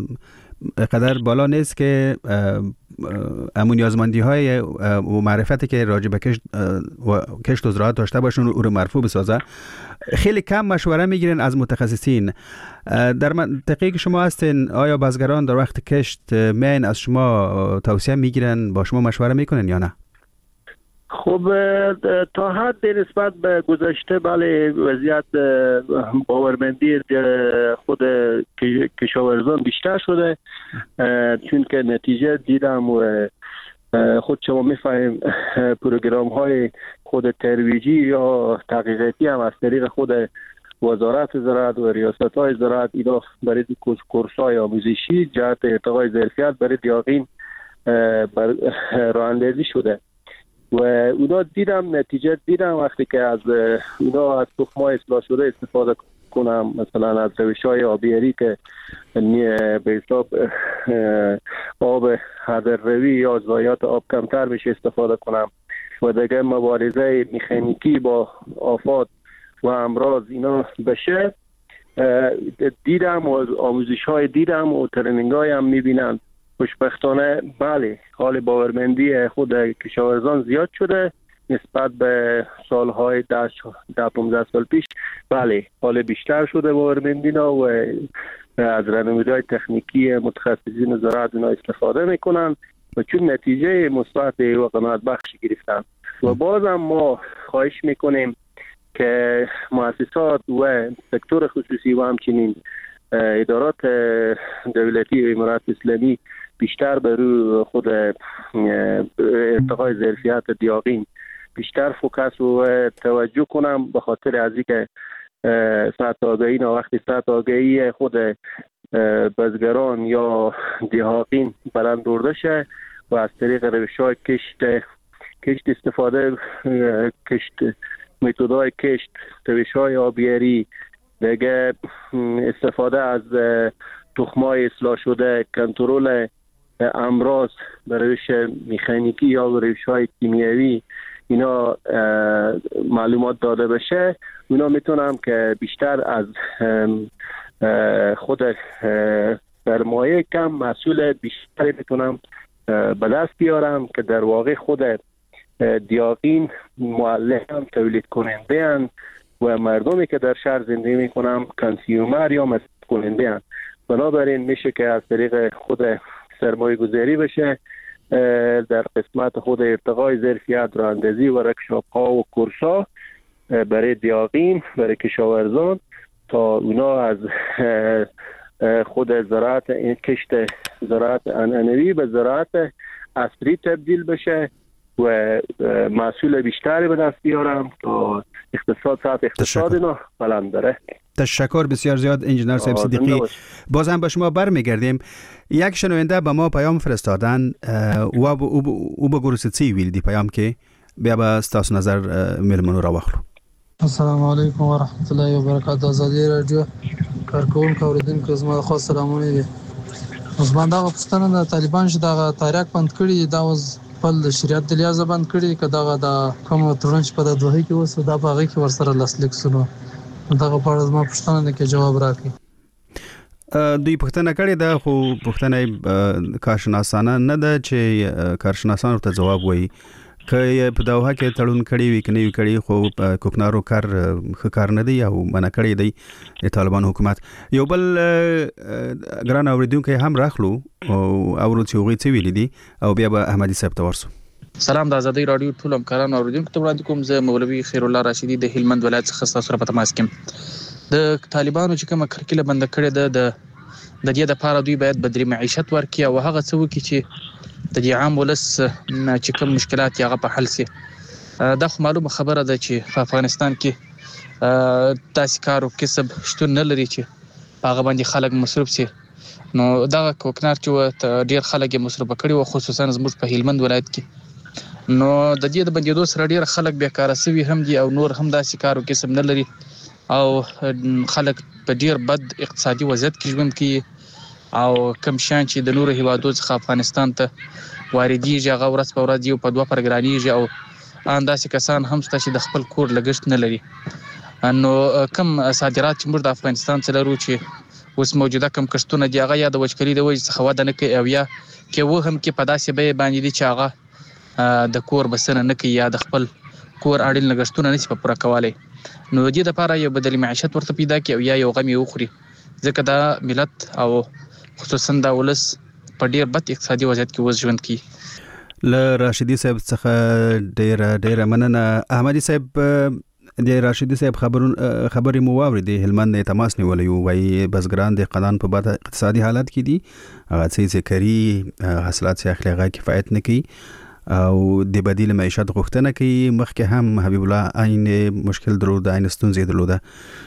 قدر بالا نیست که امون نیازمندی های و معرفتی که راجع به کشت و کشت و زراعت داشته باشون او رو مرفوع بسازه. خیلی کم مشوره میگیرن از متخصصین. در منطقه که شما هستین آیا بازرگانان در وقت کشت مین از شما توصیه میگیرن، با شما مشوره میکنن یا نه؟ خب تا حد نسبت به گذشته بله وضعیت باورمندی خود کشاورزان بیشتر شده، چون که نتیجه دیدم و خود شما میفهمیم پروگرام های خود ترویجی یا تحقیقاتی هم از طریق خود وزارت زراعت و ریاست های زراعت اینا برای کورس های آموزشی جهت ارتقای ظرفیت برای دیاغین راه اندازی شده و اونا دیدم نتیجه دیدم وقتی که از اونا از تخم‌های اصلاح شده استفاده کنم، مثلا از روش‌های آبیاری که به حساب آب هدرروی یا ضایعات آب کمتر بشه استفاده کنم و دیگه مبارزه مکانیکی با آفات و امراض اینا بشه. دیدم و آموزش‌های دیدم و ترنینگ‌های هم می‌بینم. خوشبختانه بله حال باورمندی خود کشاورزان زیاد شده نسبت به سالهای ده پانزده سال پیش. بله حال بیشتر شده باورمندی نا و از راهنمایی‌های تکنیکی متخصصین زراعت اینا استفاده میکنن و چون نتیجه مثبت و قناعت بخش گرفتن. و بازم ما خواهش میکنیم که مؤسسات و سکتور خصوصی و همچنین ادارات دولتی و امارات اسلامی بیشتر بر روی خود ارتقای ظرفیت دیاغین بیشتر فوکس و توجه کنم، به خاطر از اینکه سطح آگاهی نه وقتی سطح آگاهی خود بازرگانان یا دیاغین بلند برده شه و از طریق روش‌های کشت کشت استفاده کشت متدهای کشت روش‌های آبیاری دیگه استفاده از تخم‌های اصلاح شده، کنترل امراض به روش مکانیکی یا به روش‌های کیمیایی اینا معلومات داده بشه، اینا میتونم که بیشتر از خود سرمایه کم محصول بیشتری میتونم به دست بیارم که در واقع خود دیاقین معلم، تولید کننده اند و مردمی که در شهر زندگی میکنن کانسیومر یا مصرف کننده اند. بنابراین میشه که از طریق خود سرمایه گذاری بشه در قسمت خود ارتقای ظرفیت راهاندازی و ورکشاپ ها و کورس ها برای دیاقین، برای کشاورزان تا اونا از خود زراعت این کشت زراعت عنعنوی به زراعت عصری تبدیل بشه و محصول بیشتری به دست بیارم تا اقتصاد سطح اقتصاد اینا بلند بره. تشکر بسیار زیاد انجینر صاحب صدیقی. باز هم به شما برمیگردیم. یک شنونده به ما پیام فرستادن و او به گروسیتی ویل دی پیام که بیا به استاس نظر ملمنو را واخلو. السلام علیکم و رحمت الله و برکاته. آزادی رادیو کارکونکو اوریدونکو زما خاص سلامونه دي. اوس باندې هغه پښتنه د طالبان چې د تاریخ بند کړي دا اوس په شریعت د لیازه بند کړي کدا د کوم ترنج په د دوه کې اوس دا باغې کې ورسره لاسلیک سونو دغه په اړه زما پښتنه کې جواب راکړي. دوی پښتنه کړي دا خو پښتنه کارشناسانه نه ده چې کارشناسان ورته جواب وایي که په داوها کې تړون کړي وي کني وي کړي خو کوکنارو کار خکار نه دی او منع کړي دی د طالبان حکومت. یو بل ګران اوریدونکو هم راخلو او اورو چې وغي څه ویل دي او بیا به احمدي صاحب ته ورسو. سلام د آزادۍ رادیو ټول همکارانو اوریدونکو ته وړاندې کوم. زه مولوي خیر الله راشدي د هلمند ولایت څخه تاسو سره په تماس کې. د طالبانو چې کومه کرکله بند کړې ده د د دې لپاره دوی باید بدري معیشت ورکړي او هغه څه وکړي چې د دې عام ولس چې کوم مشکلات یې هغه په حل سي. دا خو معلومه خبره ده چې په افغانستان کې تاسو کارو کسب شتون نه لري چې هغه باندې خلک مصرف سي. نو دا کوکنار چې ډیر خلک یې مصرف کړي او خصوصا زموږ په هلمند ولایت کې نو د دې د بندیدو سره ډیر خلک بیکاره سوي هم دي او نور هم داسې کارو کسب نه لري او خلک په ډیر بد اقتصادي وضعیت کې ژوند کوي او کم شان چې د نورو هیوادو څخه افغانستان ته واردېږي هغه ورځ په ورځ یو په دوه پرګرانېږي او ان داسې کسان هم شته چې د خپل کور لګښت نه لري. نو کم صادرات چې موږ د افغانستان څخه لرو چې اوس موجوده کم کښتونه دي هغه یا د وچکلي د وجې څخه وده نه کوي او یا کې و هم کې په داسې بیې باندې دي چې هغه د کور بسنه نه کوي یا د خپل کور اړین لګښتونه نشي په پوره کولی. نو د دې لپاره یو بدیل معیشت ورته پیدا کړي او یا یو غم یې وخوري ځکه دا ملت او خصوصا دا ولس په ډیر بد اقتصادي وضعیت کې اوس ژوند کوي. له راشدي صاحب څخه ډیر ډیر مننه. احمدي صاحب د راشدي صاحب خبرون خبرې مو واورېدې. هلمند نه تماس نیولې وو وايي بزګران د قانون په بد اقتصادي حالت کې دي هغه څه کری حاصلات یې اخلي هغه کفایت نه کوي او د بدیل معیشت غوښتنه کوي. مخکې هم حبیب الله عین مشکل درلود عین ستونزې درلوده.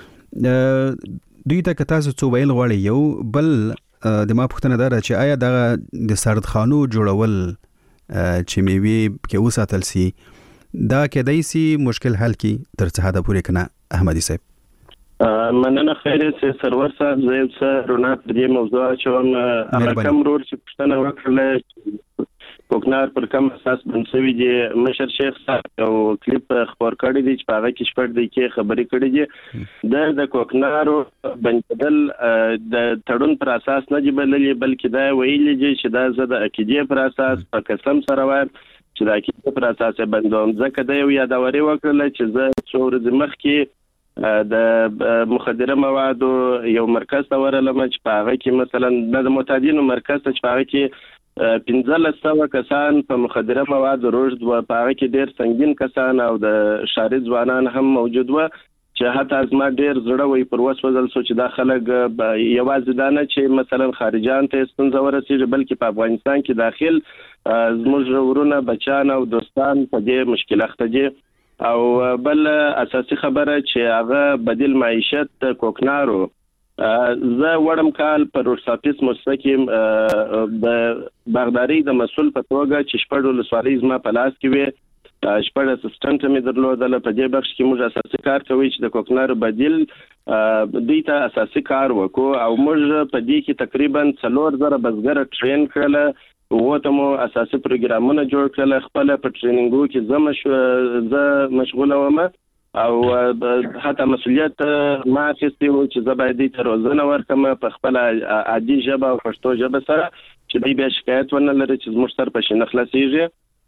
دوی ته که تاسو څه ویل غواړئ یو بل د ما پوښتنه ده چې آیا د د سردخانو جوړول چې میوې کې وساتل سي دا کېدای سي مشکل حل کی تر څه حد پورې کنه. احمدي صاحب مننه خیر سه سرور صاحب زه سره رونه په دې موضوع چې هم کوم رول چې پښتنه وکړله کوکنار پر کوم اساس بنسوي دي مشر شیخ صاحب او کلیپ خبر کړی دی چې هغه کې شپږ دی کې خبرې کړې دي د د کوکنارو بنجدل د تړون پر اساس نه دی بللې بلکې دا ویلي دي چې دا زه د عقیدې پر اساس په قسم سره وایم چې د عقیدې پر اساس بندوم ځکه دا یو یادوري وکړل چې زه څو ورځې مخکې د مخدره موادو یو مرکز ته ورلم چې په هغه کې مثلا د معتادینو مرکز ته چې په هغه کې پنځلس سوه کسان په مخدره موادو روږد و په هغه کې ډېر سنګین کسان او د ښاري ځوانان هم موجود و چې حتی زما ډېر زړه وی پر وسوځل سو چې دا خلک یوازې دا نه چې مثلا خارجان ته ستونزه ورسېږي بلکې په افغانستان کې داخل زموږ ورونه بچان او دوستان په دې مشکل اخته دي. او بل اساسي خبره چې هغه بدیل معیشت کوکنارو زه وړم کال پر ورساپیس مؤسسه کې د باغداري د مسؤل په توګه چې شپږ ولسوالۍ زما په لاس کې وي شپږ اسسټنټ مې درلودل. په دې بخش کې موږ اساسي کار کوي چې د کوکنارو بدیل دوی ته اساسي کار وکړو او موږ په دې کې تقریبا څلور زره بزګر ټرین کړل وو ته مو اساسي پروګرامونه جوړ کړل. خپل په ټرینینګو کې زما شو زه مشغوله وم او حتی مسؤلیت ما اخیستی و چې زه باید دې ته روزنه ورکړم په خپله عادي ژبه او پښتو ژبه سره چې دوی بیا شکایت ونه لري چې زموږ سر په شي نه خلاصېږي.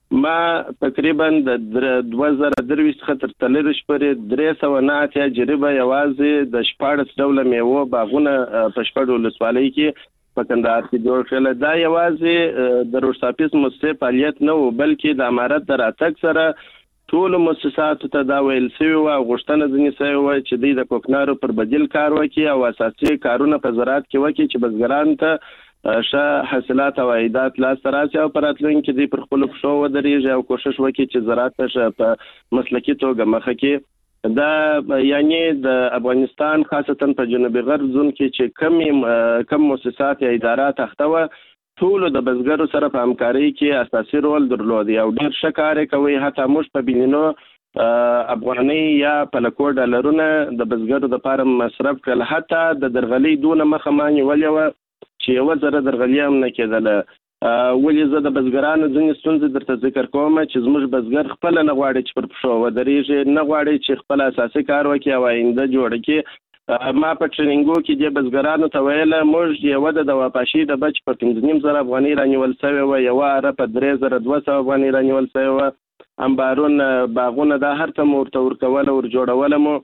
ما تقریبا د دوه زره درویشت څخه تر څلوېښت پورې درې سوه نه اتیا جریبه یوازې د شپاړس ډوله میوو باغونه په شپږ ولسوالۍ کې په کندهار کې جوړ کړل. دا یوازې د روډ مؤسسې فعالیت نه و، بلکې د امارت د راتګ سره ټولو مؤسساتو ته دا ویل شوي وه او غوښتنه ځینې شوې وه چې دوی د کوکنارو پر بدیل کار وکړي او اساسي کارونه په زراعت کې وکړي چې بزګرانو ته ښه حاصلات او عایدات لاسته راشي او په راتلونکي کې دوی پر خپلو پښو ودرېږي او کوښښ وکړي چې زراعت ته ښه په مسلکي توګه مخه کړي. دا یعنی د افغانستان خاصتا په جنوبي غرب زون کې چې کم کم مؤسسات یا ادارات اخته وه، ټولو د بزګرو سره په همکارۍ کې اساسي رول درلود او ډېر ښه کار یې کوي. حتی موږ په بینینو افغانۍ یا پلکو ډالرونه د بزګرو دپاره مصرف کړل. حتی د درغلۍ دونه مخه ما نیولې وه چې یوه ذره درغلي هم نه کېدله. ولې زه د بزګرانو ځینې ستونزې درته ذکر کوم چې زموږ بزګر خپله نه غواړي چې پر پښو ودرېږي، نه غواړي چې خپل اساسي کار وکړي او آینده جوړه کړي. ما په ټریننګو کې د بزګرانو ته ویله موږ یوه د دواپاشي د بچ په پنځه نیم زره افغانۍ رانیول سوې وه، یوه اره په درې زره دوه سوه افغانۍ رانیول سوې وه، امبارونه باغونه دا هر څه مو ورته ورکوله ور جوړوله مو.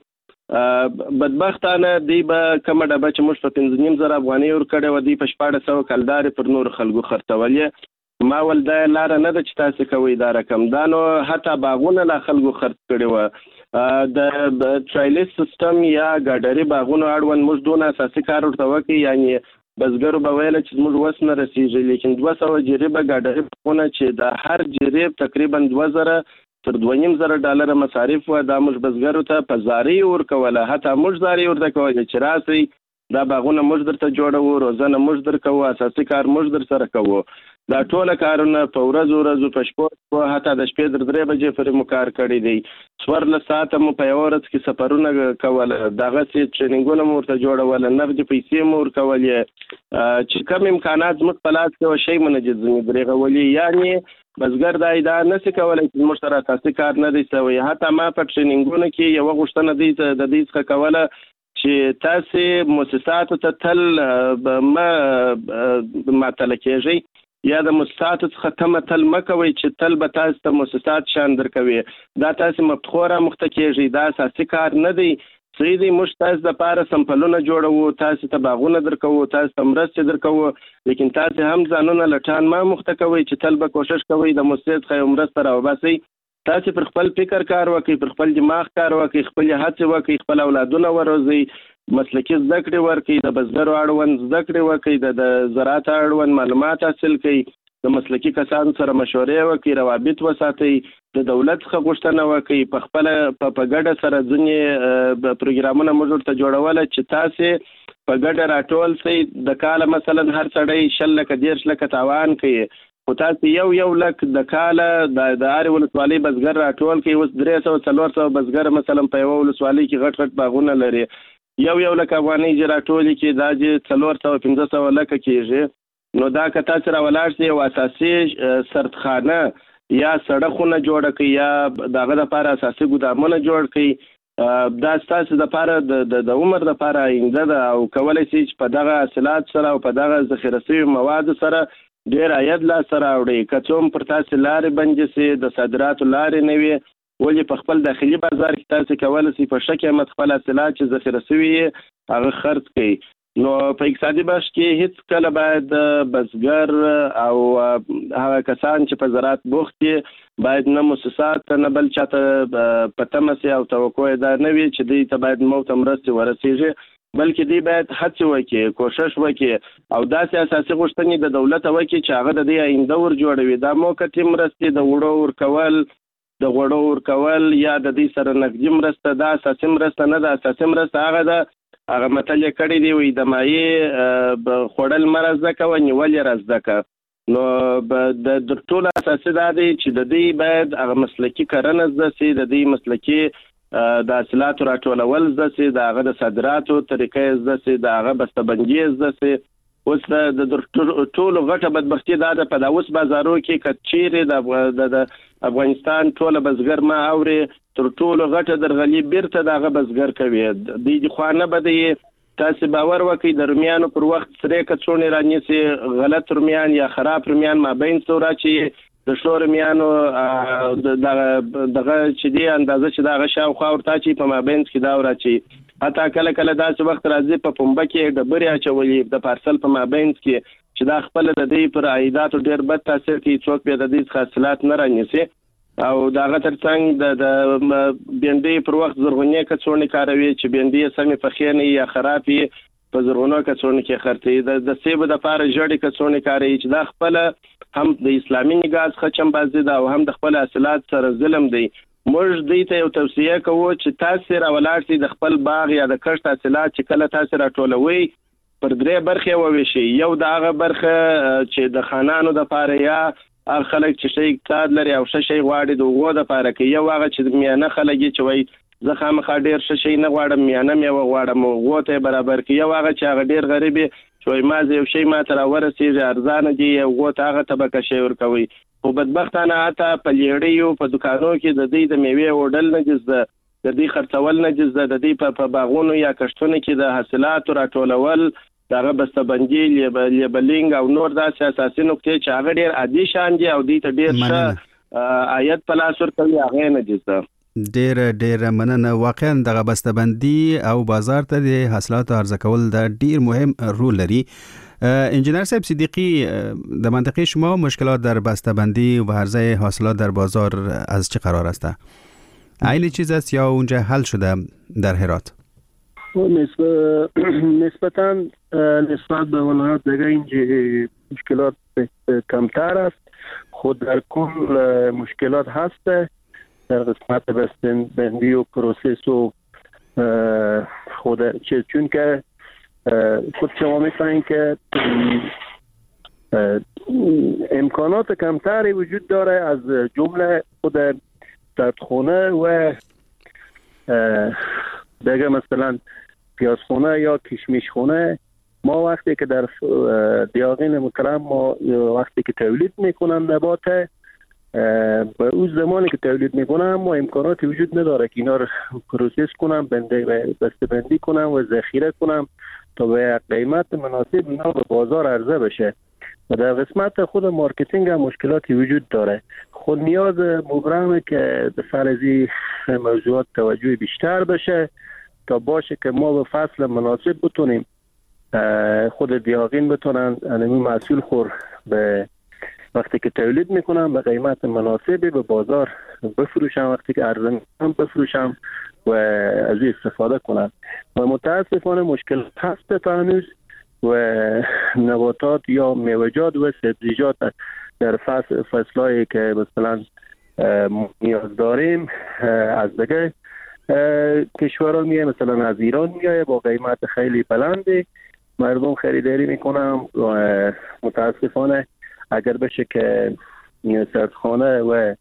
بدبختانه دوی به کومه ډبه چې موږ په پنځه نیم زره افغانۍ ورکړې وه دوی په شپاړس سوه کلدارې پر نورو خلکو خرڅولې. ما ول دا لاره نه ده چې تاسو کوئ دا رقم، دا نو حتی باغونه لا خلکو خرڅ کړي وه. د ټرایلیس سیستم یا ګاډري باغونو اړوند موږ دونه اساسي کار ورته وکړي، یعنی بزګرو به ویله چې موږ وس نه رسېږي، لیکن دوه سوه جریبه ګاډري باغونه چې د هر جریب تقریبا دوه زره تر دوه نیم زره ډالره مصارف وه، دا موږ بزګرو ته په زارۍ ورکوله. حتی موږ زارۍ ورته کوله چې راسئ دا باغونه موږ درته جوړوو، روزنه موږ در کوو، اساسي کار موږ در سره کوو. دا ټوله کارونه په ورځو ورځو په شپو شپو حتی د شپې در درې بجې پورې مو کار کړی دی. څوارلس ساعته مو په یوه ورځ کې سفرونه کوله، دغسې ټریننګونه مو ورته جوړوله، نغدې پیسې مو ورکولې چې کم امکانات زموږ په لاس کې وه شی مو نه ځینې درېغولي. یعنې بزګر دا ادعا نشي کولی چې زموږ سره اساسي کار نه دی سوی. حتی ما په ټریننګونو کې یوه غوښتنه دوی ته د دوی څخه کوله چې تاسې مؤسساتو ته تل مه معطله کېږئ یا د مؤسساتو څخه تمه تل مه کوئ چې تل به تاسو ته مؤسسات شان درکوي. دا تاسې مفتخو رامخته کېږئ، دا اساسي کار نه دی. صحیح دی، موږ تاسو دپاره سمپلونه جوړوو، تاسو ته باغونه درکوو، تاسو ته مرستې درکوو، لیکن تاسې هم ځانونه لټان مه مخته کوئ چې تل به کوښښ کوئ د مؤسسې څخه یو مرسته راوباسئ. تاسې پر خپل فکر کار وکړئ، پر خپل دماغ کار وکړئ، خپلې هڅې وکړئ، خپل اولادونه وروزئ، مسلکي زده کړې ورکړئ، د بزګرو اړوند زده کړې وکړئ، د زراعت اړوند معلومات حاصل کړئ، د مسلکي کسانو سره مشورې وکړئ، روابط وساتئ، د دولت څخه غوښتنه وکړئ، په خپله په ګډه سره ځینې پروګرامونه موږ ورته جوړوله چې تاسې په ګډه راټول شئ. د کاله مثلا هر سړی شل لکه دېرش لکه تاوان کوي، خو تاسې یو یو لک د کاله د هرې ولسوالۍ بزګر راټول کوي. اوس درې سوه څلور سوه بزګر مثلا په یوه ولسوالۍ کې غټ غټ باغونه لري، یو یو لک افغانۍ چې راټولې کړي دا چې څلور سوه پنځه سوه لکه کېږي. نو دا که تاسې راولاړ شئ یو اساسي سردخانه یا سړکونه جوړه کړئ یا د هغه دپاره اساسي ګودامونه جوړ کړئ، دا ستاسې دپاره د عمر دپاره آینده ده او کولی شئ چې په دغه حاصلات سره او په دغه ذخیره شوي موادو سره ډېر عاید لاسته راوړئ. که څه هم پر تاسې لارې بندې شي، د صادراتو لارې نه وي، ولې په خپل داخلي بازار کې تاسې کولی شئ په ښه قیمت خپل حاصلات چې ذخیره شوي یې هغه خرڅ کړئ. نو په اقتصادي بخش کې هیڅ کله باید بزګر او هغه کسان چې په زراعت بوخت دي باید نه مؤسسات نه بل چاته په تمه سي او توقع دا نه وي چې دوی ته باید موت مرستې ورسیږي، بلکې دوی باید هڅې وکړي، کوښښ وکړي او داسې اساسي غوښتنې د دولت وکړي چې هغه د دې آینده ور جوړوي. دا موقتي مرستې د وړو ورکول د غوړو ورکول یا د دې سره نقدي مرسته دا اساسي مرسته نه ده. اساسي مرسته هغه ده، هغه متل یې کړی دی وایي د مایع خوړل مه را زده کوه، نیول یې را زده کوه. نو د تر ټولو اساسي دا دی چې د دوی باید هغه مسلکي کرنه زده سي، د دوی مسلکي د حاصلاتو راټولول زده سي، د هغه د صادراتو طریقې زده سي، د هغه بسته‌بندي زده سي. اوس د ټولو غټه بدبختي دا ده په دا اوس بازارو کې که چیرې د افغانستان ټوله بزګر ما اوري تر ټولو غټه درغلي بیرته د هغه بزګر کوي. دوی د خوا نه به دی تاسې باور وکړئ د رومیانو پر وخت سرې کڅوړې رانیسي، غلط رومیان یا خراب رومیان مابین څو راچي د شور میانو دغه دغه چې دی اندازه چې دغه شاوخوا ورته چې په مابین کې دا ورچی حتی کله کله داسې وخت راځي په پنبه کې د بری اچولې د پارسل په مابین کې چې دا خپل د دې پر عایداتو ډیر بد تاثیر کوي، څوک به د دې حاصلات نه رانیسي او داغه ترڅنګ د د بندې پر وخت زرغونی کڅوړې کاروي چې بندې سمې پخې نه یا خرابې په زرغونو کڅوړې کې خرڅي د سیب د پاره جوړې کڅوړې کاروي چې دا خپل هم د اسلامي نگاز خچم بازي دا او هم د خپل حاصلات سره ظلم دی. موږ دې ته یو توصیه کوو چې تاسو راولار سي د خپل باغ یا د کښت حاصلات چې کله تاسو راټولوي پر درې برخې وویشي. یو د هغه برخه چې د خانانو د پاره یا هر خلک چې شي اقتصاد لري او شي غواړي د وګړو د پاره کې، یو هغه چې میانه خلک چې وای زه خامخا ډیر شي نه غواړم میانه مې وغواړم وګړو ته برابر کې، یو هغه چې هغه ډیر غریبي چې ما زه یو شی ما تر ورسېږي ارزانه دي وګړو ته هغه طبقه شي ورکوي. خو بدبختانه اته په لیړیو په دکانو کې د دې د میوه وډل نه جز د دې خرڅول نه جز د دې په باغونو یا کښتونو کې د حاصلات راټولول دغه بسته‌بندي لیبلینګ او نور داسې اساسي نقطې چې هغه ډیر عادي شان دي او دې ته ډیر ښه آیت په لاس ورکوي هغه نه جز ډیر ډیر مننه. واقعا دغه بسته‌بندي او بازار ته د حاصلاتو عرضه کول د ډیر مهم رول لري. انجینر صاحب صدیقی، در منطقه شما مشکلات در بسته‌بندی و عرضه حاصلات در بازار از چه قرار است؟ عین چیز است یا اونجا حل شده در هرات؟ نسبتا نسبت به ولایات دیگه اینجا مشکلات کمتر است، خود در کل مشکلات هست در قسمت بسته‌بندی و پروسس و خود چون که خود شما می‌فهمید که امکانات کمتری وجود داره، از جمله خود سردخونه و دیگه مثلا پیازخونه یا کشمیش خونه. ما وقتی که در دیاغین مکرم ما وقتی که تولید میکنن نبات به اون زمانی که تولید میکنن ما امکاناتی وجود نداره که اینا رو پروسس کنم بسته‌بندی کنم و ذخیره کنم تا به قیمت مناسب اینا به بازار عرضه بشه. و در قسمت خود مارکتینگ هم مشکلاتی وجود داره. خود نیاز مبرمه که به فرضی موضوعات توجه بیشتر بشه تا باشه که ما به فصل مناسب بتونیم خود دیاغین بتونن انمی محصول خور به وقتی که تولید میکنم به قیمت مناسبی به بازار بفروشم، وقتی که عرضه میکنم بفروشم و از این استفاده کنم. و متاسفانه مشکل هست تا هنوز و نباتات یا میوه‌جات و سبزیجات در فصل فصلایی که مثلا نیاز داریم از دیگه کشورها میه، مثلا از ایران میایه با قیمت خیلی بلندی مردم خریداری میکنم و متاسفانه اگر بشه که سردخانه و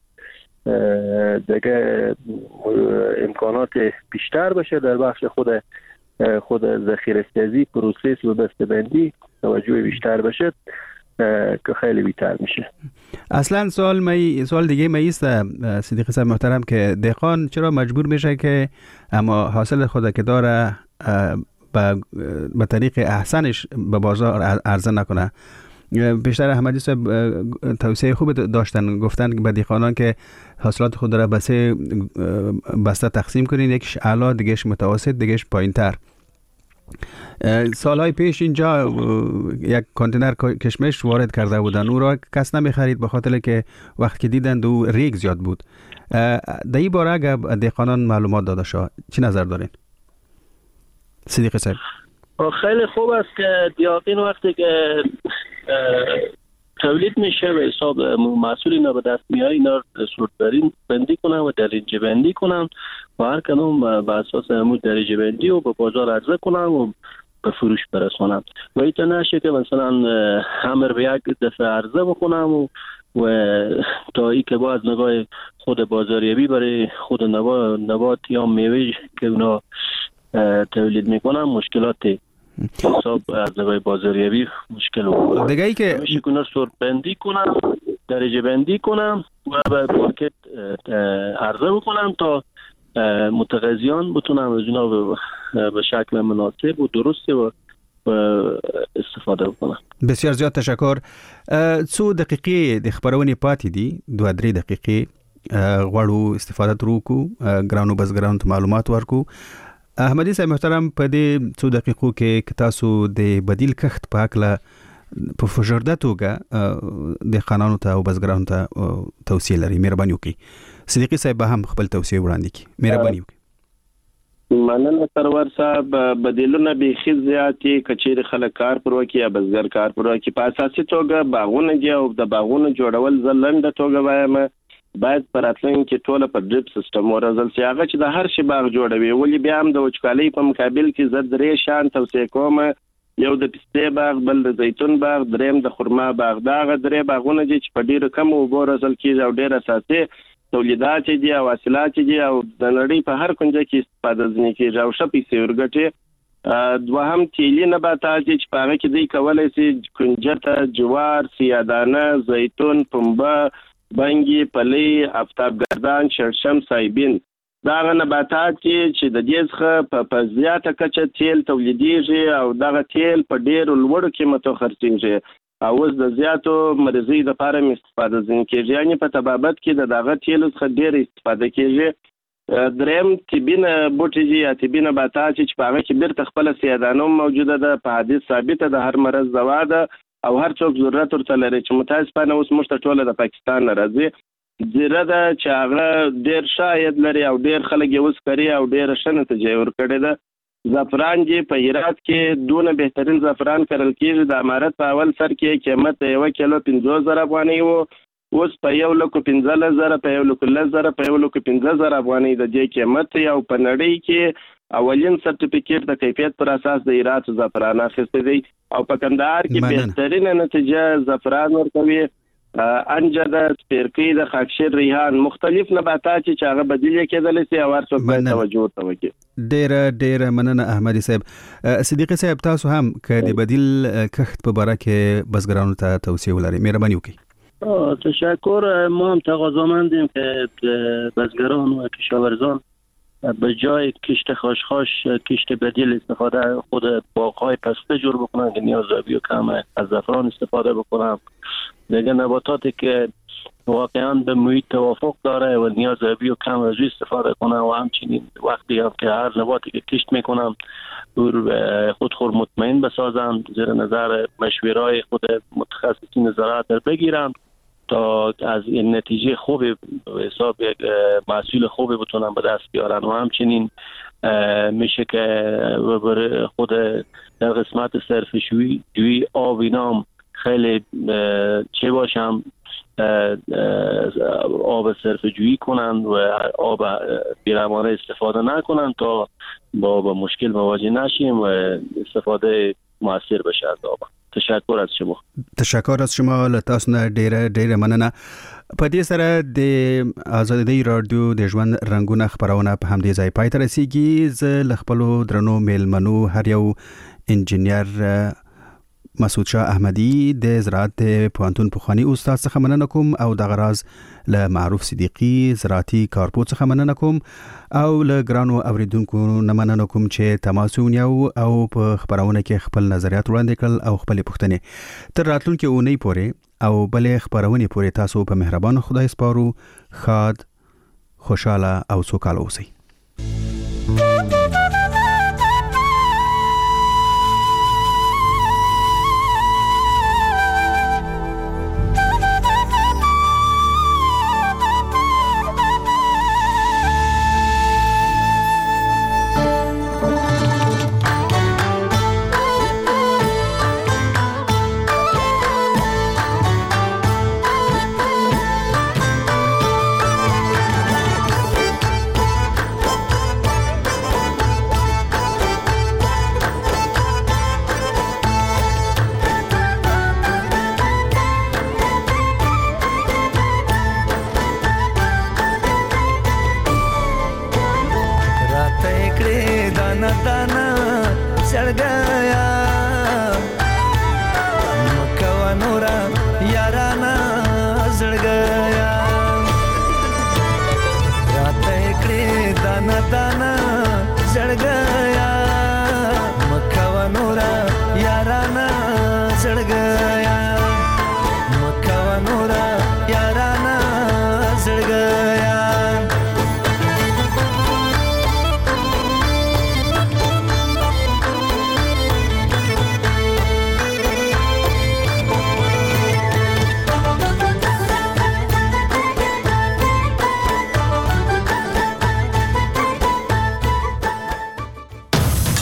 دیگه امکانات بیشتر بشه در بخش خود خود ذخیره‌سازی پروسس و بسته‌بندی توجه بیشتر بشه که خیلی بیشتر میشه. اصلا سوال می سوال دیگه می است صدیقی صاحب محترم که دهقان چرا مجبور میشه که اما حاصل خود که داره به طریق احسنش به بازار عرضه نکنه؟ بیشتر احمدی صاحب توصیه خوب داشتن، گفتن به دهقانان که حاصلات خود را به سه بسته تقسیم کنین، یکیش اعلی، دیگهش متوسط، دیگهش پایین‌تر. سالهای پیش اینجا یک کانتینر کشمش وارد کرده بودن، او را کس نمیخرید به خاطر که وقتی دیدن دو ریگ زیاد بود. در این باره اگر دهقانان معلومات داده شد چی نظر دارین؟ صدیقی صاحب. خیلی خوب است که دیاقین وقتی که تولید میشه و حساب محصول اینا به دست میاد اینا صورت بندی کنن و درجه بندی کنن و هر کدوم به اساس همون درجه بندی و به بازار عرضه کنن و به فروش برسونن و ایتا نشه که مثلا همر به یک دفعه عرضه بکنم و و تا ای که با از نگاه خود بازاریابی برای خود نبات یا میوه که اونا تولید میکنن مشکلاتی حساب از نگاه بازاریابی مشکل بود. دیگه ای که میشه کنه صورت بندی کنم، درجه بندی کنم و به مارکت عرضه بکنم تا متقاضیان بتونن از اینا به شکل مناسب و درست و استفاده وکړو. بسیار زیات تشکر. څو دقیقې د خبرونې پاتې دي، دوه درې دقیقې غواړو استفاده ترو کو ګرانو بزګرانو ته معلومات ورکو. احمدي صاحب محترم، په دې څو دقیقو کې تاسو د بدیل کښت په اړه په فشرده توګه د خانانو ته او بزګرانو ته توصیه لري، مهرباني وکړئ. صدیقي صاحب هم خپل توصیه وړاندې کړي، مهرباني وکړئ. مننه سرور صاحب. بدیلونه به خزياتي کچېر خلک کار پر وکي یا بزګر کار پر وکي په اساسي توګه باغونه دي او د باغونو جوړول زلنده توګه وایم باید پر اتلین کې ټوله په ډریپ سیستم ورزل سي. هغه چې د هر شي باغ جوړوي ولې بیا هم د وچکالۍ په مقابل کې زه درې شان توصیه کوم، یو د پستې باغ، بل د زیتون باغ، دریم د خرما باغ. دا غ درې باغونه دي چې په ډیره کم اوبو رزل کیږي او ډیره اساسي تولیدات دي او حاصلات دي او د نړۍ په هر کنجه کې استفاده ځنی کیږي او شپې سي ورګټي. دوهم تیلی نباتات چې په هغه کې دی کولای شي کنجته، جوار، سیادانه، زیتون، پنبه، بنګي، پلي، آفتاب گردان، شړشم، سایبین. دا نباتات چې د دې څخه په زیاته کچه تیل تولیدېږي او دغه تیل په ډېر لوړ قیمتو خرڅېږي او اوس د زیاتو مریضۍ لپاره استفاده ځنې کېږي، یعنې په طبابت کې د دغه تیلو څخه ډېر استفاده کېږي. دریم طبي بوټي دي یا طبي نباتات چې په هغه کې بیرته خپله سیادانه موجوده ده، په حدیث ثابته د هر مرض دوا ده او هر څوک ضرورت ورته لري چې متاسفانه اوس موږ ته ټوله د پاکستان نه راځي. زیره ده چې هغه ډېر شاید لري او ډېر خلک یې اوس کري او ډېره ښه نتیجه ورکړې ده. زعفران دي په هرات کې دونه بهترین زعفران کرل کېږي. د امارت په اول سر کې قیمت یو کیلو پنځوس زره افغانۍ و، اوس په یو لکو پنځلس زره، په یو لکو لس زره، په یو لکو پنځه زره افغانۍ د دې قیمت او په نړۍ کې اولین سرټیفیکیټ د کیفیت پر اساس د هرات زعفران اخیستی دی او په کندهار کې بهترینه نتیجه زعفران ورکوي. انجده، سپیرکي، د خاکشیر، ریحان، مختلف نباتات چې هغه بدیل کېدلی شي او هر څوک باید توجه ورته وکړي. ډېره ډېره مننه احمدي صاحب. صدیقي صاحب، تاسو هم که د بدیل کښت په باره کې بزګرانو ته توصیه ولرئ، مهرباني وکړئ. تشکر. ما هم تقاضامندیم که بزګران و کشاورزان به جای کشت خاشخاش کشت بدیل استفاده خود باغ‌های پسته جور بکنن که نیازیابی و کم از زعفران استفاده بکنن. دیگه نباتاتی که واقعا به محیط توافق داره و نیازیابی و کم از استفاده کنن و همچنین وقتی هم که هر نباتی که کشت میکنن خود خود مطمئن بسازن، زیر نظر مشوره‌های خود متخصصین زراعت در بگیرن تا از این نتیجه خوبی به حساب یک محصول خوبی بتونن به دست بیارن. و همچنین میشه که خود در قسمت صرفه‌جویی جویی آب اینام خیلی چه باشم آب صرفه‌جویی کنن و آب بیرحمانه استفاده نکنن تا با, با مشکل مواجه نشیم و استفاده موثر بشه از آب. تشکر از شما. تشکر از شما. لتاسو نه ډیره ډیره مننه. په دې سره د آزادۍ رادیو د ژوند رنگونه خبرونه په همدې ځای پای ته رسیږي. زه له خپلو درنو میلمنو هر یو انجینیر مسعود شاه احمدی د زراعت پوهنتون پخوانی استاد څخه مننه کوم او د غراز له معروف صدیقی زراعتي کارپو څخه مننه کوم او له ګرانو اوریدونکو نه مننه کوم چې تماس ونیو او په خبرونه کې خپل نظریات وړاندې کړل او خپل پوښتنې. تر راتلونکي اونۍ پورې او بلې خبرونه پورې تاسو په مهربان خدای سپارو. خاد خوشاله او سوکاله اوسئ. दाना दाना चढ़ गया